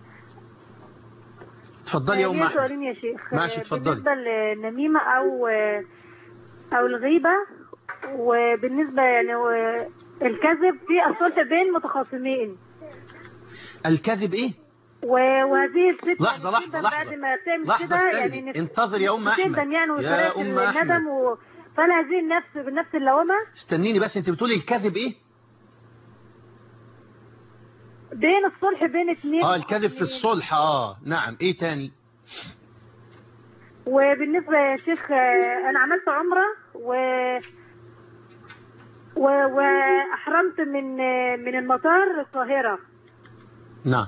اتفضلي يا أم أحمد. سؤالين يا شيخ. ماشي اتفضلي. بالنسبة للنميمة أو أو الغيبة، وبالنسبة يعني الكذب في الصلح بين متخاصمين. الكذب إيه؟ وهذه الست لحظة لحظة لحظة بعد ما تعمل لحظة كده يعني انتظر يا أم أحمد يعني يا أم أحمد و... فلا هذه النفس بنفس اللومة. استنيني بس، انت بتقولي الكذب ايه؟ بين الصلح بين اثنين. اه الكذب في الصلح. اه نعم. ايه تاني؟ وبالنسبة يا شيخ انا عملت عمرة و و واحرمت من من المطار القاهرة. نعم.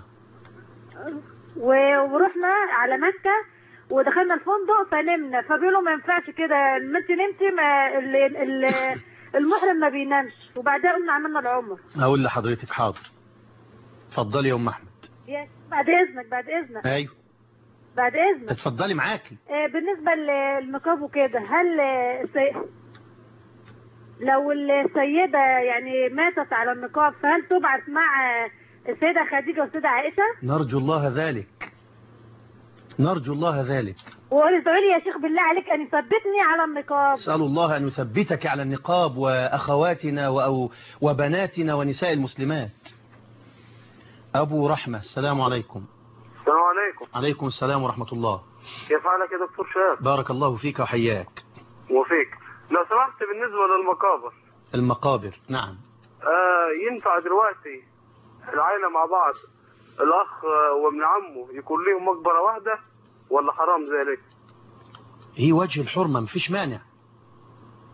ورحنا على مكة ودخلنا الفندق فنمنا، فبيقولوا ما ينفعش كده، ما انت نمتي ما ال ال المحرم ما بينامش. وبعدها قلنا عملنا العمر. هقول لحضرتك حاضر. اتفضلي يا ام احمد. بعد اذنك بعد اذنك. ايوه بعد اذنك. اتفضلي معاكي. بالنسبة للنقاب وكده، هل سي... لو السيدة يعني ماتت على النقاب فهل تبعث مع السيدة خديجة والسيدة عائشة؟ نرجو الله ذلك، نرجو الله ذلك. وادعوا لي يا شيخ بالله عليك أن يثبتني على النقاب. أسأل الله أن يثبتك على النقاب وأخواتنا وأو وبناتنا ونساء المسلمات. أبو رحمة. السلام عليكم. السلام عليكم. عليكم السلام ورحمة الله. كيف حالك يا دكتور شهاب؟ بارك الله فيك وحياك. وفيك. لو سمحت بالنسبة للمقابر. المقابر نعم. آه ينفع دلوقتي العائلة مع بعض الأخ وابن عمه يكون لهم مقبرة واحدة ولا حرام ذلك؟ هي وجه الحرمة مفيش مانع.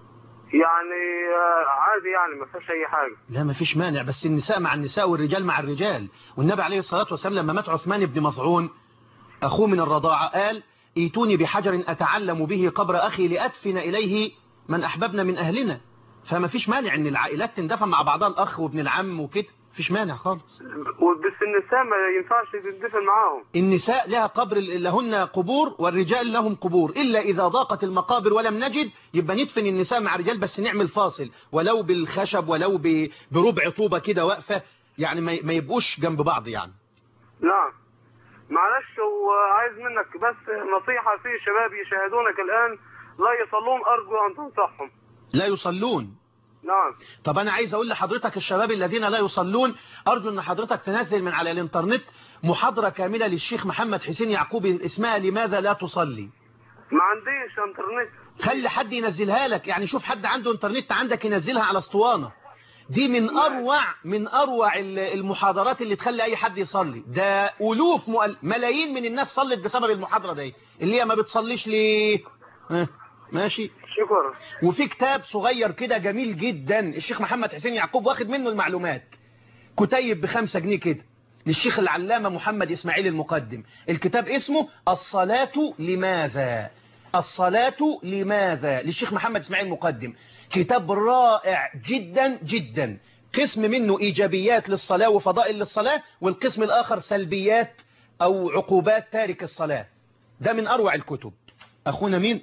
يعني عادي يعني ما فيهاش اي حاجه. لا ما فيش مانع، بس النساء مع النساء والرجال مع الرجال. والنبي عليه الصلاة والسلام لما مات عثمان بن مظعون أخوه من الرضاعة قال ايتوني بحجر أتعلم به قبر أخي لأدفن إليه من أحببنا من أهلنا. فما فيش مانع ان العائلات تندفن مع بعضها، الأخ وابن العم وكده، فيش مانع خالص. بس النساء ما ينفعش تندفن معاهم. النساء لها قبر، لهن قبور، والرجال لهم قبور، إلا إذا ضاقت المقابر ولم نجد يبقى ندفن النساء مع الرجال، بس نعمل فاصل ولو بالخشب ولو بربع طوبة كده واقفة، يعني ما يبقوش جنب بعض يعني. نعم معلش، وعايز منك بس نصيحة في شباب يشاهدونك الآن لا يصلون، أرجو أن تنصحهم. لا يصلون؟ نعم. طب أنا عايز أقول لحضرتك الشباب الذين لا يصلون، أرجو أن حضرتك تنزل من على الإنترنت محاضرة كاملة للشيخ محمد حسين يعقوب اسمها لماذا لا تصلي. ما عنديش انترنت. خلي حد ينزلها لك، يعني شوف حد عنده انترنت عندك ينزلها على اسطوانة. دي من أروع من أروع المحاضرات اللي تخلي أي حد يصلي. ده ألوف مؤل... ملايين من الناس صلت بسبب المحاضرة دي، اللي هي ما بتصليش ليه. اه. ماشي شكرا. وفي كتاب صغير كده جميل جدا الشيخ محمد حسين يعقوب واخد منه المعلومات، كتيب بخمسة جنيه كده للشيخ العلامة محمد إسماعيل المقدم. الكتاب اسمه الصلاة لماذا، الصلاة لماذا للشيخ محمد إسماعيل المقدم. كتاب رائع جدا جدا، قسم منه إيجابيات للصلاة وفضائل للصلاة، والقسم الآخر سلبيات أو عقوبات تارك الصلاة. ده من أروع الكتب. أخونا مين؟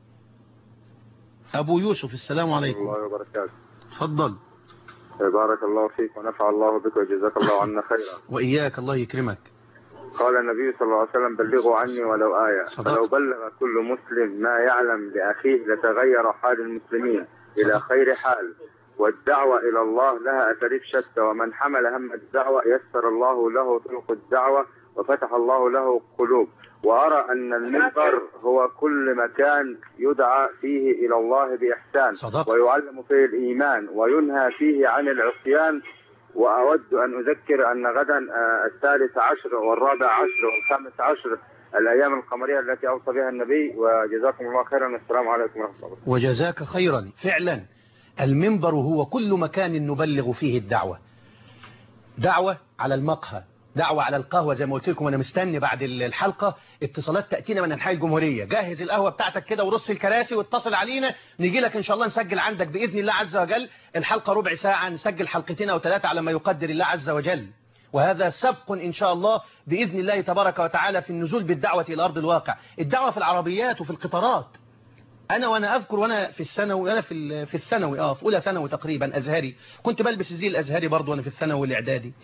أبو يوسف. السلام عليكم. الله وبركاته. تفضل. بارك الله فيك ونفع الله بك وجزاك الله عنا خيرا. وإياك، الله يكرمك. قال النبي صلى الله عليه وسلم بلغوا عني ولو آية. صدق. فلو بلغ كل مسلم ما يعلم لأخيه لتغير حال المسلمين إلى خير حال. والدعوة إلى الله لها أساليب شتى، ومن حمل هم الدعوة يسر الله له طرق الدعوة وفتح الله له قلوب. وأرى أن المنبر هو كل مكان يدعى فيه إلى الله بإحسان صدق. ويعلم فيه الإيمان وينهى فيه عن العصيان. وأود أن أذكر أن غدا الثالث عشر والرابع عشر والخامس عشر الأيام القمرية التي أوصى بها النبي. وجزاكم الله خيرا، والسلام عليكم ورحمة الله. وجزاك خيرا. فعلا المنبر هو كل مكان نبلغ فيه الدعوة. دعوة على المقهى، دعوة على القهوة، زي ما قلت لكم أنا مستني بعد الحلقة اتصالات تأتينا من أنحاء الجمهورية. جهز القهوة بتاعتك كده ورص الكراسي واتصل علينا، نيجي لك إن شاء الله نسجل عندك بإذن الله عز وجل. الحلقة ربع ساعة، نسجل حلقتين أو ثلاثة على ما يقدر الله عز وجل. وهذا سبق إن شاء الله بإذن الله تبارك وتعالى في النزول بالدعوة إلى أرض الواقع. الدعوة في العربيات وفي القطارات. أنا وأنا أذكر وأنا في الثانوي، أنا في في الثانوي آه في أولى ثانوي تقريبا أزهري، كنت بلبس الزي الأزهري برضه وأنا في الثانوي والإعدادي.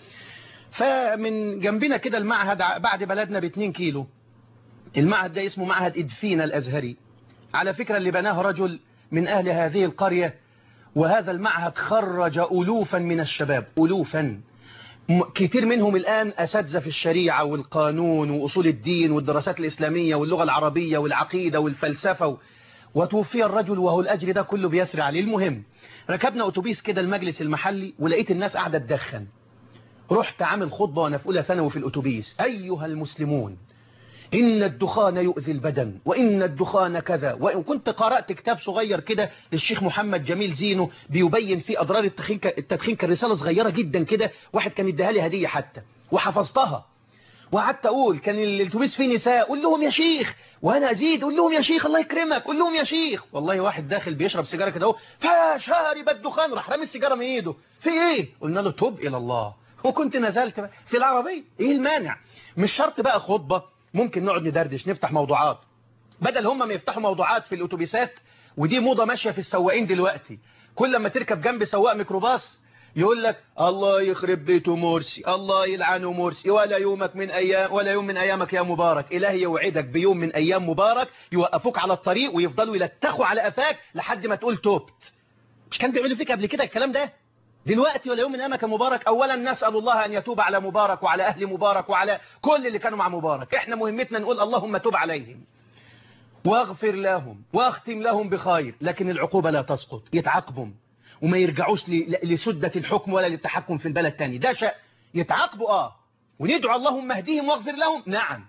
فمن جنبنا كده المعهد بعد بلدنا باتنين كيلو، المعهد ده اسمه معهد إدفين الأزهري. على فكرة اللي بناه رجل من أهل هذه القرية، وهذا المعهد خرج ألوفا من الشباب، ألوفا كتير منهم الآن أساتذة في الشريعة والقانون وأصول الدين والدراسات الإسلامية واللغة العربية والعقيدة والفلسفة. وتوفي الرجل وهو الأجر ده كله بيسري عليه. المهم ركبنا أتوبيس كده المجلس المحلي ولقيت الناس قاعدة تدخن. رحت عامل خطبة وأنا في أولى ثانوي في الأتوبيس: أيها المسلمون، إن الدخان يؤذي البدن، وإن الدخان كذا. وكنت قرأت كتاب صغير كده للشيخ محمد جميل زينو بيبين فيه أضرار التدخين. التدخين كان رسالة صغيرة جدا كده، واحد كان اداها لي هدية حتى وحفظتها. وقعدت أقول كان الأتوبيس فيه نساء، قول لهم يا شيخ، وأنا أزيد قول لهم يا شيخ الله يكرمك، قول لهم يا شيخ. والله واحد داخل بيشرب سيجارة كده اهو، فشارب الدخان، راح رامي السيجارة من إيده. في إيه؟ قلنا له توب إلى الله. وكنت نزلت بقى في العربية. إيه المانع؟ مش شرط بقى خطبة، ممكن نقعد ندردش نفتح موضوعات، بدل هم ما يفتحوا موضوعات في الأتوبيسات. ودي موضة ماشية في السواقين دلوقتي، كل ما تركب جنب سواق ميكروباص يقول لك الله يخرب بيته مرسي، الله يلعنه مرسي، ولا يومك من أيام ولا يوم من أيامك يا مبارك. إلهي يوعدك بيوم من أيام مبارك يوقفوك على الطريق ويفضلوا يلتخوا على قفاك لحد ما تقول توبت. مش كان بيعملوا فيك قبل كده الكلام ده؟ دلوقتي ولا يوم من أيامك يا مبارك. أولا نسأل الله أن يتوب على مبارك وعلى أهل مبارك وعلى كل اللي كانوا مع مبارك. إحنا مهمتنا نقول اللهم توب عليهم واغفر لهم واختم لهم بخير، لكن العقوبة لا تسقط، يتعاقبهم وما يرجعوش لسدة الحكم ولا للتحكم في البلد تاني. ده شيء يتعاقبوا آه وندعو اللهم اهديهم واغفر لهم، نعم،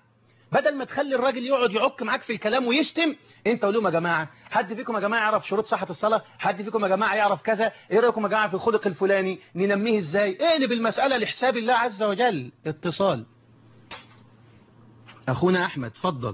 بدل ما تخلي الراجل يقعد يعك معاك في الكلام ويشتم، انت قول لهم يا جماعه حد فيكم يا جماعه يعرف شروط صحه الصلاه؟ حد فيكم يا جماعه يعرف كذا؟ ايه رايكم يا جماعه في الخلق الفلاني ننميه ازاي؟ اقلب المساله لحساب الله عز وجل. اتصال. اخونا احمد اتفضل.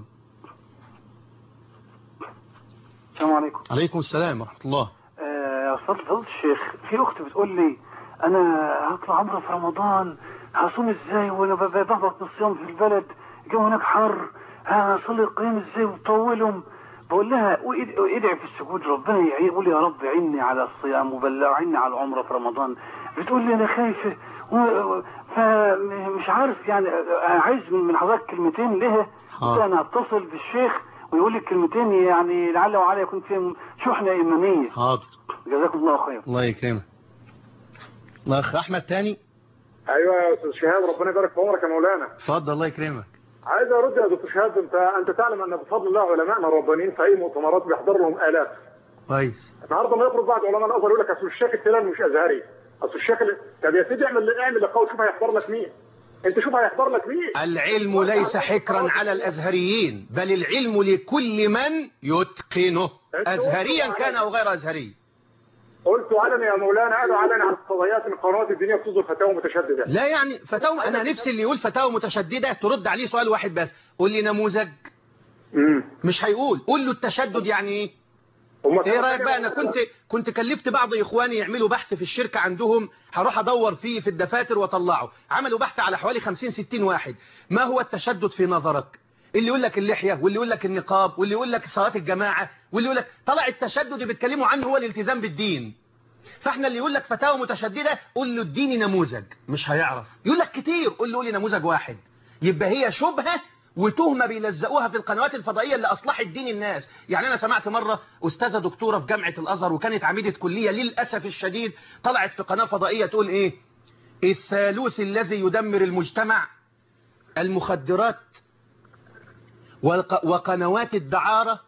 السلام عليكم. عليكم السلام ورحمه الله. يا استاذ فضل الشيخ، في اخت بتقول لي انا هطلع عمره في رمضان، هصوم ازاي وانا بهبط من الصيام في البلد، الجو هناك حر، هصلي القيام ازاي وبطولهم؟ بقول لها ادعي في السجود ربنا يعين، قول يا رب عيني على الصيام وبلعني على العمره في رمضان. بتقول لي انا خايفه فمش عارف يعني، عايز من حضرتك كلمتين لها. انا هتصل بالشيخ ويقول لي كلمتين يعني لعل وعلى يكون فيهم شحنه ايمانيه. حاضر. جزاكم الله خير. الله يكرمك. الله اخ احمد تاني. ايوه يا استاذ شهاب، ربنا يبارك في عمرك يا مولانا. اتفضل الله يكرمك. عايز ارد يا دكتور شهاب، انت انت تعلم ان بفضل الله علماءنا الربانيين في اي مؤتمرات بيحضر لهم الاف. كويس. النهارده ما يخرج بعض علماء الازهر يقول لك اصل الشيخ الفلاني مش ازهري، اصل الشيخ اللي... طب يا سيدي اعمل اعمل لقاء شوف هيحضر لك مين. انت شوف هيحضر لك مين. العلم ليس حكرا على الازهريين، بل العلم لكل من يتقنه، ازهريا كان او غير ازهري. قلت علني يا مولانا، قالوا علني على القضايات ان القنوات الدينيه بتصدر فتاوى متشدده. لا يعني فتاوى، انا نفسي اللي يقول فتاوى متشدده ترد عليه سؤال واحد بس، قول لي نموذج. امم مش هيقول، قول له التشدد يعني ايه؟ ايه رايك بقى؟ انا كنت كنت كلفت بعض اخواني يعملوا بحث في الشركه عندهم، هروح ادور فيه في الدفاتر واطلعه، عملوا بحث على حوالي خمسين ستين واحد. ما هو التشدد في نظرك؟ اللي يقول لك اللحيه، واللي يقول لك النقاب، واللي يقول لك صلاه الجماعه، واللي يقول لك طلع التشدد اللي بيتكلموا عنه هو الالتزام بالدين. فاحنا اللي يقول لك فتاوى متشدده قول له اديني نموذج، مش هيعرف. يقول لك كتير، قول له قول لي نموذج واحد. يبقى هي شبهه وتهمه بيلزقوها في القنوات الفضائيه اللي اصلحت دين الناس. يعني انا سمعت مره استاذه دكتوره في جامعه الازهر وكانت عميده كليه، للاسف الشديد طلعت في قناه فضائيه تقول ايه؟ الثالوث الذي يدمر المجتمع المخدرات وقنوات الدعاره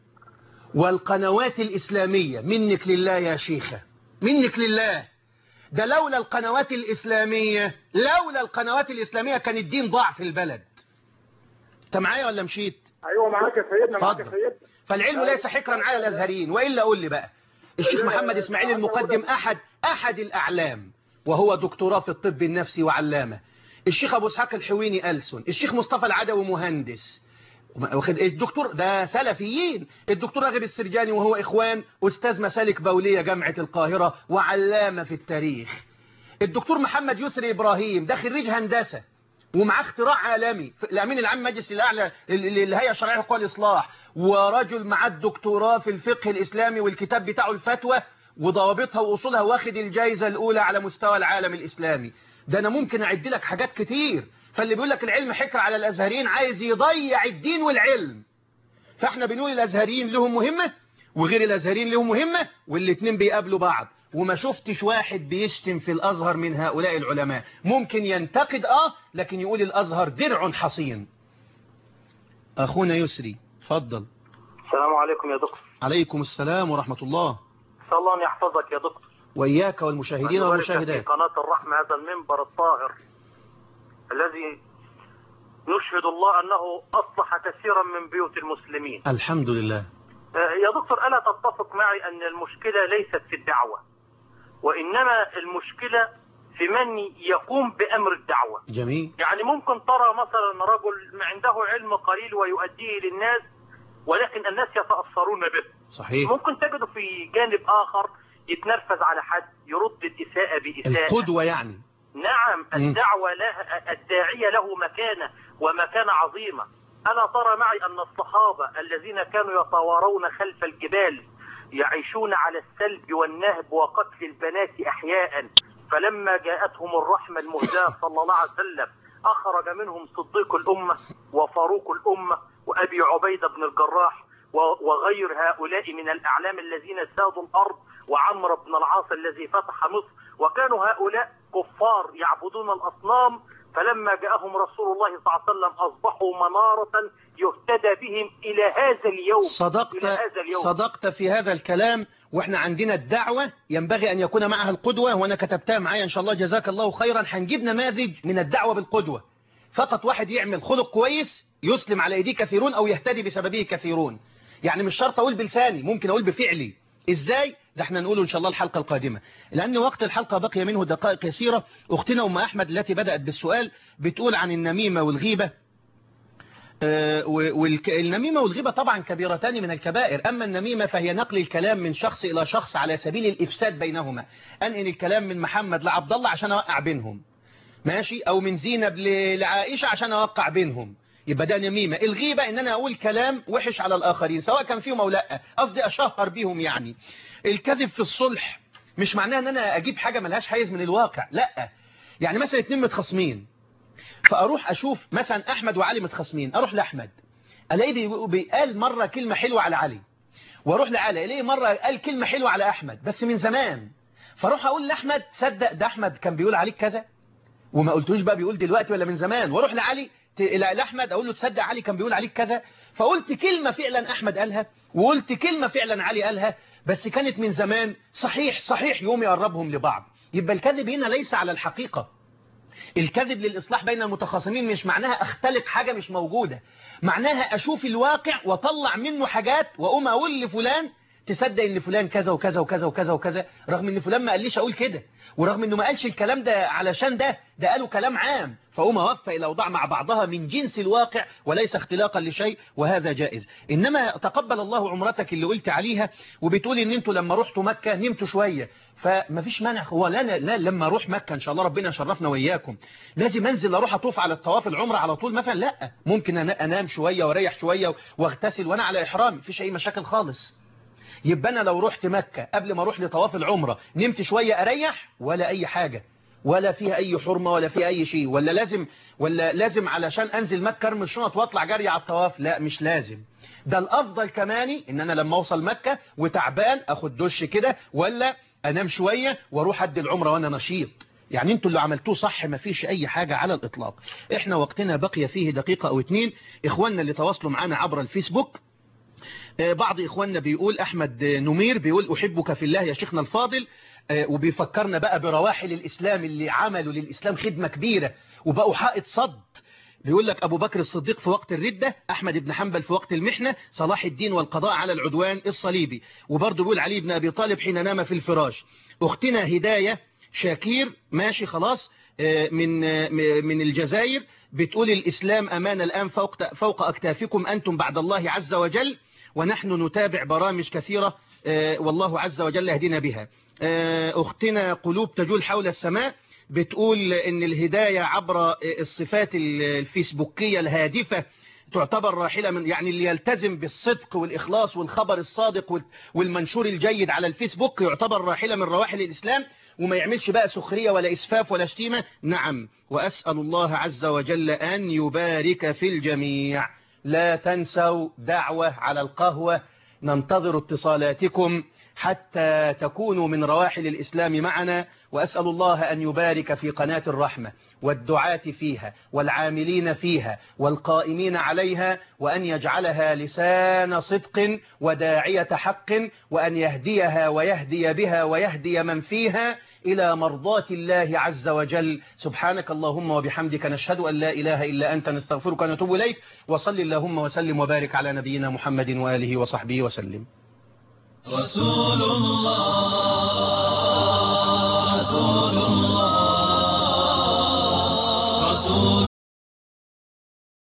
والقنوات الاسلاميه. منك لله يا شيخه، منك لله. ده لولا القنوات الاسلاميه، لولا القنوات الاسلاميه كان الدين ضاع في البلد. انت معايا ولا مشيت؟ ايوه معاك يا سيدنا، معاك يا سيدنا. فالعلم ليس حكرا على الازهريين. والا قول لي بقى، الشيخ محمد اسماعيل المقدم احد احد الاعلام، وهو دكتوراه في الطب النفسي وعلامه. الشيخ ابو اسحاق الحويني ألسن، الشيخ مصطفى العدوي مهندس، واخد الدكتور ده سلفيين. الدكتور راغب السرجاني وهو اخوان استاذ مسالك بوليه جامعه القاهره وعلامه في التاريخ. الدكتور محمد يسري ابراهيم ده خريج هندسه ومعاه اختراع عالمي، الامين العام مجلس الاعلى للهيئه الشرعيه لحقوق الاصلاح، ورجل معاه الدكتوراه في الفقه الاسلامي والكتاب بتاعه الفتوى وضوابطها واصولها، واخد الجائزه الاولى على مستوى العالم الاسلامي. ده انا ممكن اعد لك حاجات كتير. فاللي بيقول لك العلم حكر على الازهريين عايز يضيع الدين والعلم. فاحنا بنقول الازهريين لهم مهمه وغير الازهريين لهم مهمه، والاثنين بيقابلوا بعض. وما شفتش واحد بيشتم في الازهر من هؤلاء العلماء. ممكن ينتقد اه لكن يقول الازهر درع حصين. اخونا يسري اتفضل. السلام عليكم يا دكتور. عليكم السلام ورحمه الله. صلى الله ان يحفظك يا دكتور واياك والمشاهدين والمشاهدات. في قناه الرحمه هذا المنبر الطاهر الذي نشهد الله أنه أصلح كثيرا من بيوت المسلمين. الحمد لله. يا دكتور ألا تتفق معي أن المشكلة ليست في الدعوة، وإنما المشكلة في من يقوم بأمر الدعوة. جميل. يعني ممكن ترى مثلا رجل عنده علم قليل ويؤديه للناس ولكن الناس يتأثرون به. صحيح. ممكن تجده في جانب آخر يتنرفز على حد، يرد الإساءة بإساءة. القدوة يعني. نعم، الدعوة لها، الداعية له مكانة ومكانة عظيمة. ألا ترى معي أن الصحابة الذين كانوا يتوارون خلف الجبال يعيشون على السلب والنهب وقتل البنات أحياء، فلما جاءتهم الرحمة المهداة صلى الله عليه وسلم أخرج منهم صديق الأمة وفاروق الأمة وأبي عبيدة بن الجراح وغير هؤلاء من الأعلام الذين سادوا الأرض، وعمرو بن العاص الذي فتح مصر. وكانوا هؤلاء كفار يعبدون الأصنام، فلما جاءهم رسول الله صلى الله عليه وسلم أصبحوا منارة يهتدى بهم إلى هذا اليوم. صدقت, إلى هذا اليوم. صدقت في هذا الكلام. وإحنا عندنا الدعوة ينبغي أن يكون معها القدوة، وأنا كتبتها معايا إن شاء الله جزاك الله خيرا. هنجيب نماذج من الدعوة بالقدوة. فقط واحد يعمل خلق كويس يسلم على ايديه كثيرون او يهتدي بسببه كثيرون. يعني مش شرط اقول بلساني، ممكن اقول بفعلي. ازاي؟ ده احنا نقوله ان شاء الله الحلقة القادمة، لان وقت الحلقة بقي منه دقائق يسيرة. اختنا ام احمد التي بدأت بالسؤال بتقول عن النميمة والغيبة. آه والنميمة والغيبة طبعا كبيرتان من الكبائر. اما النميمة فهي نقل الكلام من شخص الى شخص على سبيل الافساد بينهما، انقل الكلام من محمد لعبد الله عشان اوقع بينهم، ماشي، او من زينب لعائشة عشان اوقع بينهم، يبقى ده نميمة. الغيبة ان انا اقول كلام وحش على الاخرين سواء كان فيهم او لا، قصدي اشهر بيهم يعني. الكذب في الصلح مش معناه ان انا اجيب حاجة ملهاش حيز من الواقع، لا. يعني مثلا اتنين متخاصمين، فاروح اشوف مثلا احمد وعلي متخاصمين، اروح لاحمد الاقيه بيقال مرة كلمة حلوة على علي، واروح لعلي الاقيه مرة قال كلمة حلوة على احمد بس من زمان، فاروح اقول لاحمد تصدق ده احمد كان بيقول عليك كذا وما قلتوش بقى بيقول دلوقتي ولا من زمان، واروح لعلي لأحمد أقول له تصدق علي كان بيقول عليك كذا، فقلت كلمة فعلا أحمد قالها وقلت كلمة فعلا علي قالها بس كانت من زمان. صحيح صحيح يوم يقربهم لبعض. يبقى الكذب هنا ليس على الحقيقة. الكذب للإصلاح بين المتخاصمين مش معناها أختلق حاجة مش موجودة، معناها أشوف الواقع وطلع منه حاجات وأقوم أقول لفلان تصدق ان فلان كذا وكذا وكذا وكذا وكذا، رغم ان فلان ما قاليش اقول كده، ورغم انه ما قالش الكلام ده علشان ده ده قالوا كلام عام، فأقوم اوفى الى اوضاع مع بعضها من جنس الواقع وليس اختلاقا لشيء، وهذا جائز. انما تقبل الله عمرتك اللي قلت عليها وبتقول ان انتوا لما رحتوا مكة نمتوا شوية، فما فيش مانع. هو لا, لا لما اروح مكة ان شاء الله ربنا يشرفنا وإياكم لازم انزل اروح اطوف على الطواف العمره على طول مثلا؟ لا، ممكن انام شوية واريح شوية واغتسل وانا على احرام، مفيش اي مشاكل خالص. يبقى أنا لو رحت مكة قبل ما أروح لطواف العمرة نمت شوية أريح ولا أي حاجة، ولا فيها أي حرمة ولا فيها أي شيء، ولا لازم ولا لازم علشان أنزل مكة أرمي الشنط وأطلع جري على الطواف؟ لا، مش لازم. ده الأفضل كماني إن أنا لما أوصل مكة وتعبان أخد دش كده ولا أنام شوية وأروح أدي العمرة وأنا نشيط. يعني انتوا اللي عملتوه صح، ما فيش أي حاجة على الإطلاق. إحنا وقتنا بقي فيه دقيقة أو اتنين. إخواننا اللي تواصلوا معنا عبر الفيسبوك، بعض إخواننا بيقول أحمد نمير بيقول أحبك في الله يا شيخنا الفاضل، وبيفكرنا بقى برواحل الإسلام اللي عملوا للإسلام خدمة كبيرة وبقوا حائط صد. بيقول لك أبو بكر الصديق في وقت الردة، أحمد بن حنبل في وقت المحنة، صلاح الدين والقضاء على العدوان الصليبي. وبرضه بيقول علي بن أبي طالب حين نام في الفراش. أختنا هداية شاكير ماشي خلاص من من الجزائر بتقول الإسلام أمانة الآن فوق فوق أكتافكم أنتم بعد الله عز وجل، ونحن نتابع برامج كثيرة والله عز وجل يهدينا بها. أختنا قلوب تجول حول السماء بتقول إن الهداية عبر الصفات الفيسبوكية الهادفة تعتبر راحلة من، يعني اللي يلتزم بالصدق والإخلاص والخبر الصادق والمنشور الجيد على الفيسبوك يعتبر راحلة من رواحل الإسلام، وما يعملش بقى سخرية ولا إسفاف ولا شتيمة. نعم، وأسأل الله عز وجل أن يبارك في الجميع. لا تنسوا دعوة على القهوة، ننتظر اتصالاتكم حتى تكونوا من رواحل الإسلام معنا. وأسأل الله أن يبارك في قناة الرحمة والدعاة فيها والعاملين فيها والقائمين عليها، وأن يجعلها لسان صدق وداعية حق، وأن يهديها ويهدي بها ويهدي من فيها إلى مرضاة الله عز وجل. سبحانك اللهم وبحمدك، نشهد أن لا إله إلا أنت، نستغفرك ونتوب إليك. وصل اللهم وسلم وبارك على نبينا محمد وآله وصحبه وسلم. رسول الله